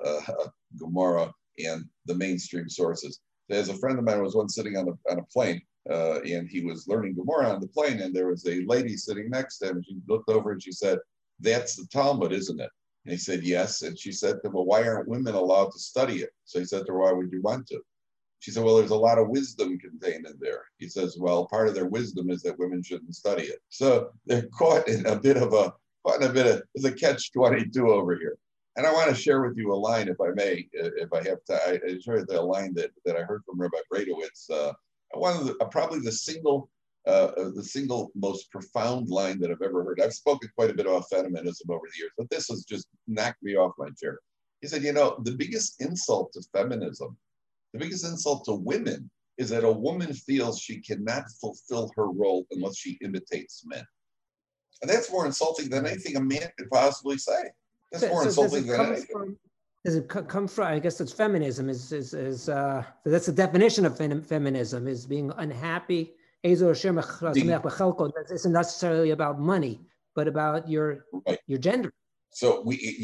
[SPEAKER 6] Gemara and the mainstream sources. There's a friend of mine who was once sitting on a plane, and he was learning Gemara on the plane, and there was a lady sitting next to him, and she looked over and she said, "That's the Talmud, isn't it?" And he said, "Yes." And she said to him, "Well, why aren't women allowed to study it?" So he said to her, "Why would you want to?" She said, "Well, there's a lot of wisdom contained in there." He says, "Well, part of their wisdom is that women shouldn't study it." So they're caught in a bit of there's a catch-22 over here. And I want to share with you a line, if I may, if I have time. I share the line that I heard from Rabbi Bradowitz. Probably the single most profound line that I've ever heard. I've spoken quite a bit about feminism over the years, but this has just knocked me off my chair. He said, the biggest insult to feminism, the biggest insult to women is that a woman feels she cannot fulfill her role unless she imitates men. And that's more insulting than anything a man could possibly say. That's more insulting than anything.
[SPEAKER 1] Does it come from? I guess it's feminism. Is that's the definition of feminism, is being unhappy. It isn't necessarily about money, but about your gender.
[SPEAKER 6] So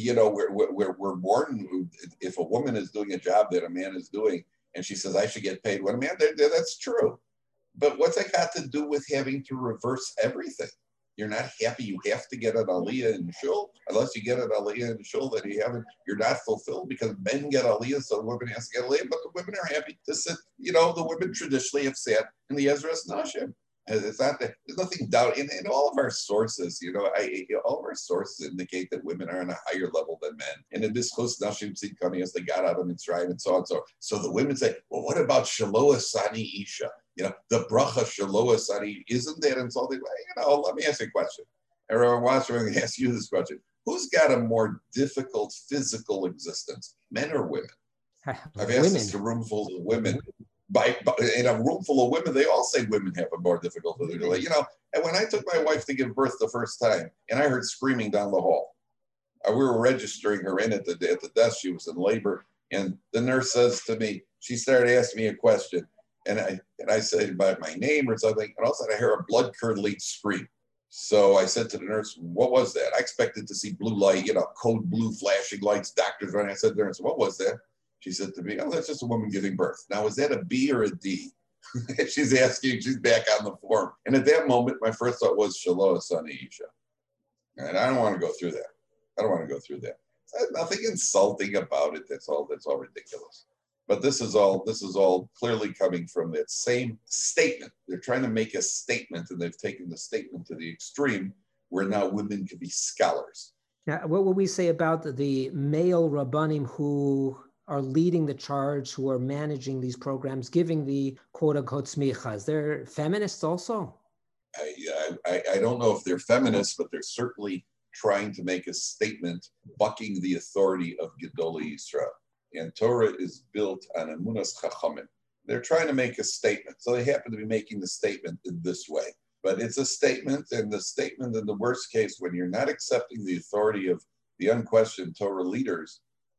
[SPEAKER 6] we're born. If a woman is doing a job that a man is doing, and she says I should get paid when a man, that's true. But what's that got to do with having to reverse everything? You're not happy, you have to get an aliyah in shul. Unless you get an aliyah in shul that you're not fulfilled, because men get aliyah, so the women has to get aliyah, but the women are happy to sit, the women traditionally have sat in the Ezras Nashim. It's not that there's nothing doubt in all of our sources, all of our sources indicate that women are on a higher level than men. And in this Chus Nashim Tzidkani, as they got out of Mitzrayim and so on. So the women say, well, what about Shaloah Sani Isha? The bracha Shaloah Sani, isn't that insulting? Well, let me ask you a question. Everyone watching, I'm going to ask you this question. Who's got a more difficult physical existence, men or women? I've asked this to roomfuls of women. In a room full of women, they all say women have a more difficult physical. And when I took my wife to give birth the first time, and I heard screaming down the hall, we were registering her in at the desk. She was in labor, and the nurse says to me, she started asking me a question. And I said about my name or something, and all of a sudden I hear a blood-curdling scream. So I said to the nurse, "What was that?" I expected to see blue light, code blue flashing lights, doctors running. I said to the nurse, "What was that?" She said to me, "Oh, that's just a woman giving birth." Now, is that a B or a D? She's asking, she's back on the form. And at that moment, my first thought was, Shaloah Sani Isha. And I don't want to go through that. There's nothing insulting about it. That's all ridiculous. But this is all clearly coming from that same statement. They're trying to make a statement, and they've taken the statement to the extreme, where now women can be scholars.
[SPEAKER 1] Now, what would we say about the male rabbanim who are leading the charge, who are managing these programs, giving the quote-unquote smichas? They're feminists also?
[SPEAKER 6] I don't know if they're feminists, but they're certainly trying to make a statement bucking the authority of Gedolei Yisrael. And Torah is built on Emunas Chachamim. They're trying to make a statement. So they happen to be making the statement in this way. But it's a statement, and the statement in the worst case, when you're not accepting the authority of the unquestioned Torah leaders,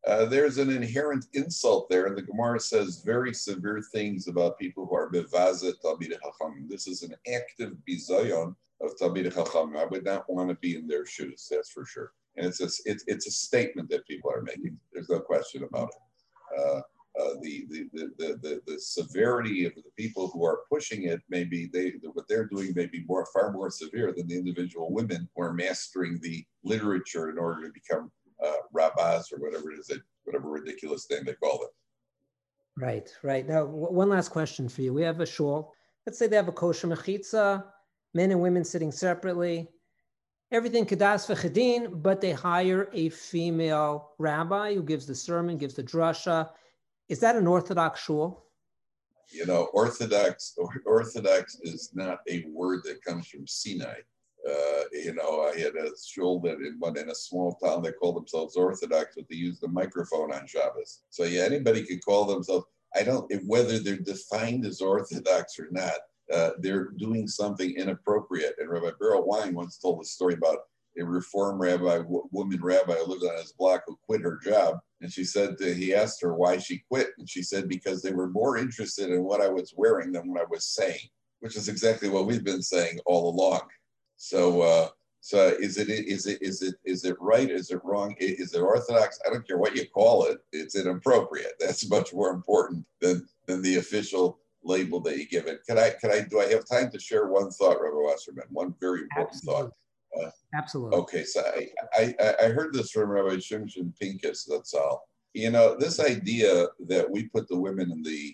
[SPEAKER 6] there's an inherent insult there. And the Gemara says very severe things about people who are bevazet Talmidei Chachamim. This is an active bizayon of Talmidei Chachamim. I would not want to be in their shoes, that's for sure. And it's a statement that people are making. There's no question about it. The severity of the people who are pushing it, maybe what they're doing may be far more severe than the individual women who are mastering the literature in order to become rabbis or whatever it is, whatever ridiculous name they call it.
[SPEAKER 1] Right, right. Now, one last question for you. We have a shul. Let's say they have a kosher mechitza, men and women sitting separately. Everything kedas v'chedin, but they hire a female rabbi who gives the sermon, gives the drasha. Is that an Orthodox shul?
[SPEAKER 6] You know, Orthodox is not a word that comes from Sinai. You know, I had a shul that in a small town, they called themselves Orthodox, but they used the microphone on Shabbos. So yeah, anybody could call themselves, whether they're defined as Orthodox or not, they're doing something inappropriate. And Rabbi Beryl Wein once told a story about a Reform rabbi, woman rabbi who lived on his block who quit her job. And she said, he asked her why she quit. And she said, because they were more interested in what I was wearing than what I was saying, which is exactly what we've been saying all along. So is it right? Is it wrong? Is it Orthodox? I don't care what you call it. It's inappropriate. That's much more important than the official label that you give it. Do I have time to share one thought, Rabbi Wasserman? One very important thought.
[SPEAKER 1] Absolutely.
[SPEAKER 6] Okay, so I heard this from Rabbi Shimshon Pincus, that's all. You know, this idea that we put the women in the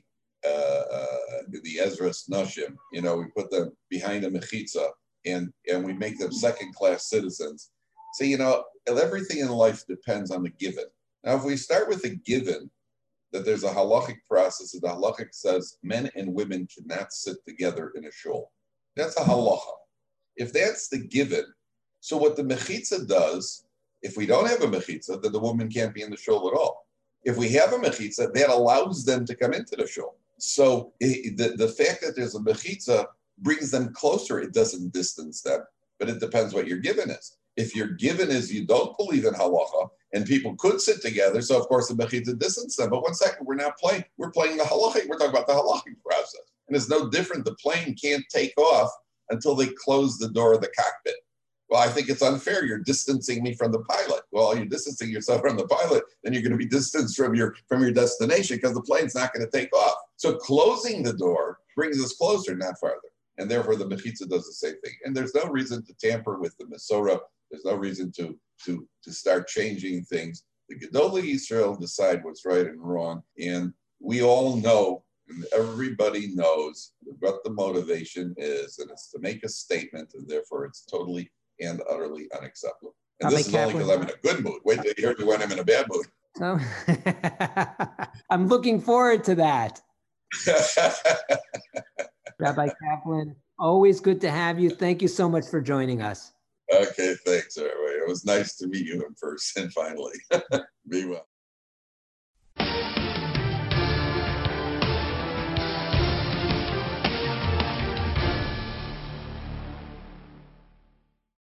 [SPEAKER 6] Ezras Nashim, you know, we put them behind a mechitza and we make them second-class citizens. So, you know, everything in life depends on the given. Now, if we start with the given, that there's a halachic process, and the halachic says men and women cannot sit together in a shul. That's a halacha. If that's the given, so what the mechitza does, if we don't have a mechitza, then the woman can't be in the shul at all. If we have a mechitza, that allows them to come into the shul. So the fact that there's a mechitza brings them closer. It doesn't distance them, but it depends what your given is. If your given is you don't believe in halacha, and people could sit together, so of course the mechitza distances them. But 1 second, we're not playing. We're playing the halachic. We're talking about the halachic process. And it's no different. The plane can't take off until they close the door of the cockpit. Well, I think it's unfair. You're distancing me from the pilot. Well, you're distancing yourself from the pilot, then you're going to be distanced from your destination because the plane's not going to take off. So closing the door brings us closer, not farther. And therefore, the mechitza does the same thing. And there's no reason to tamper with the Mesorah. There's no reason to start changing things. The Gedolei Yisrael decide what's right and wrong. And we all know, and everybody knows what the motivation is, and it's to make a statement, and therefore it's totally and utterly unacceptable. And this is only because I'm in a good mood. Wait till you hear me when I'm in a bad mood.
[SPEAKER 1] Oh. I'm looking forward to that. Rabbi Kaplan, always good to have you. Thank you so much for joining us.
[SPEAKER 6] Okay, thanks, everybody. It was nice to meet you in person, finally. Be well.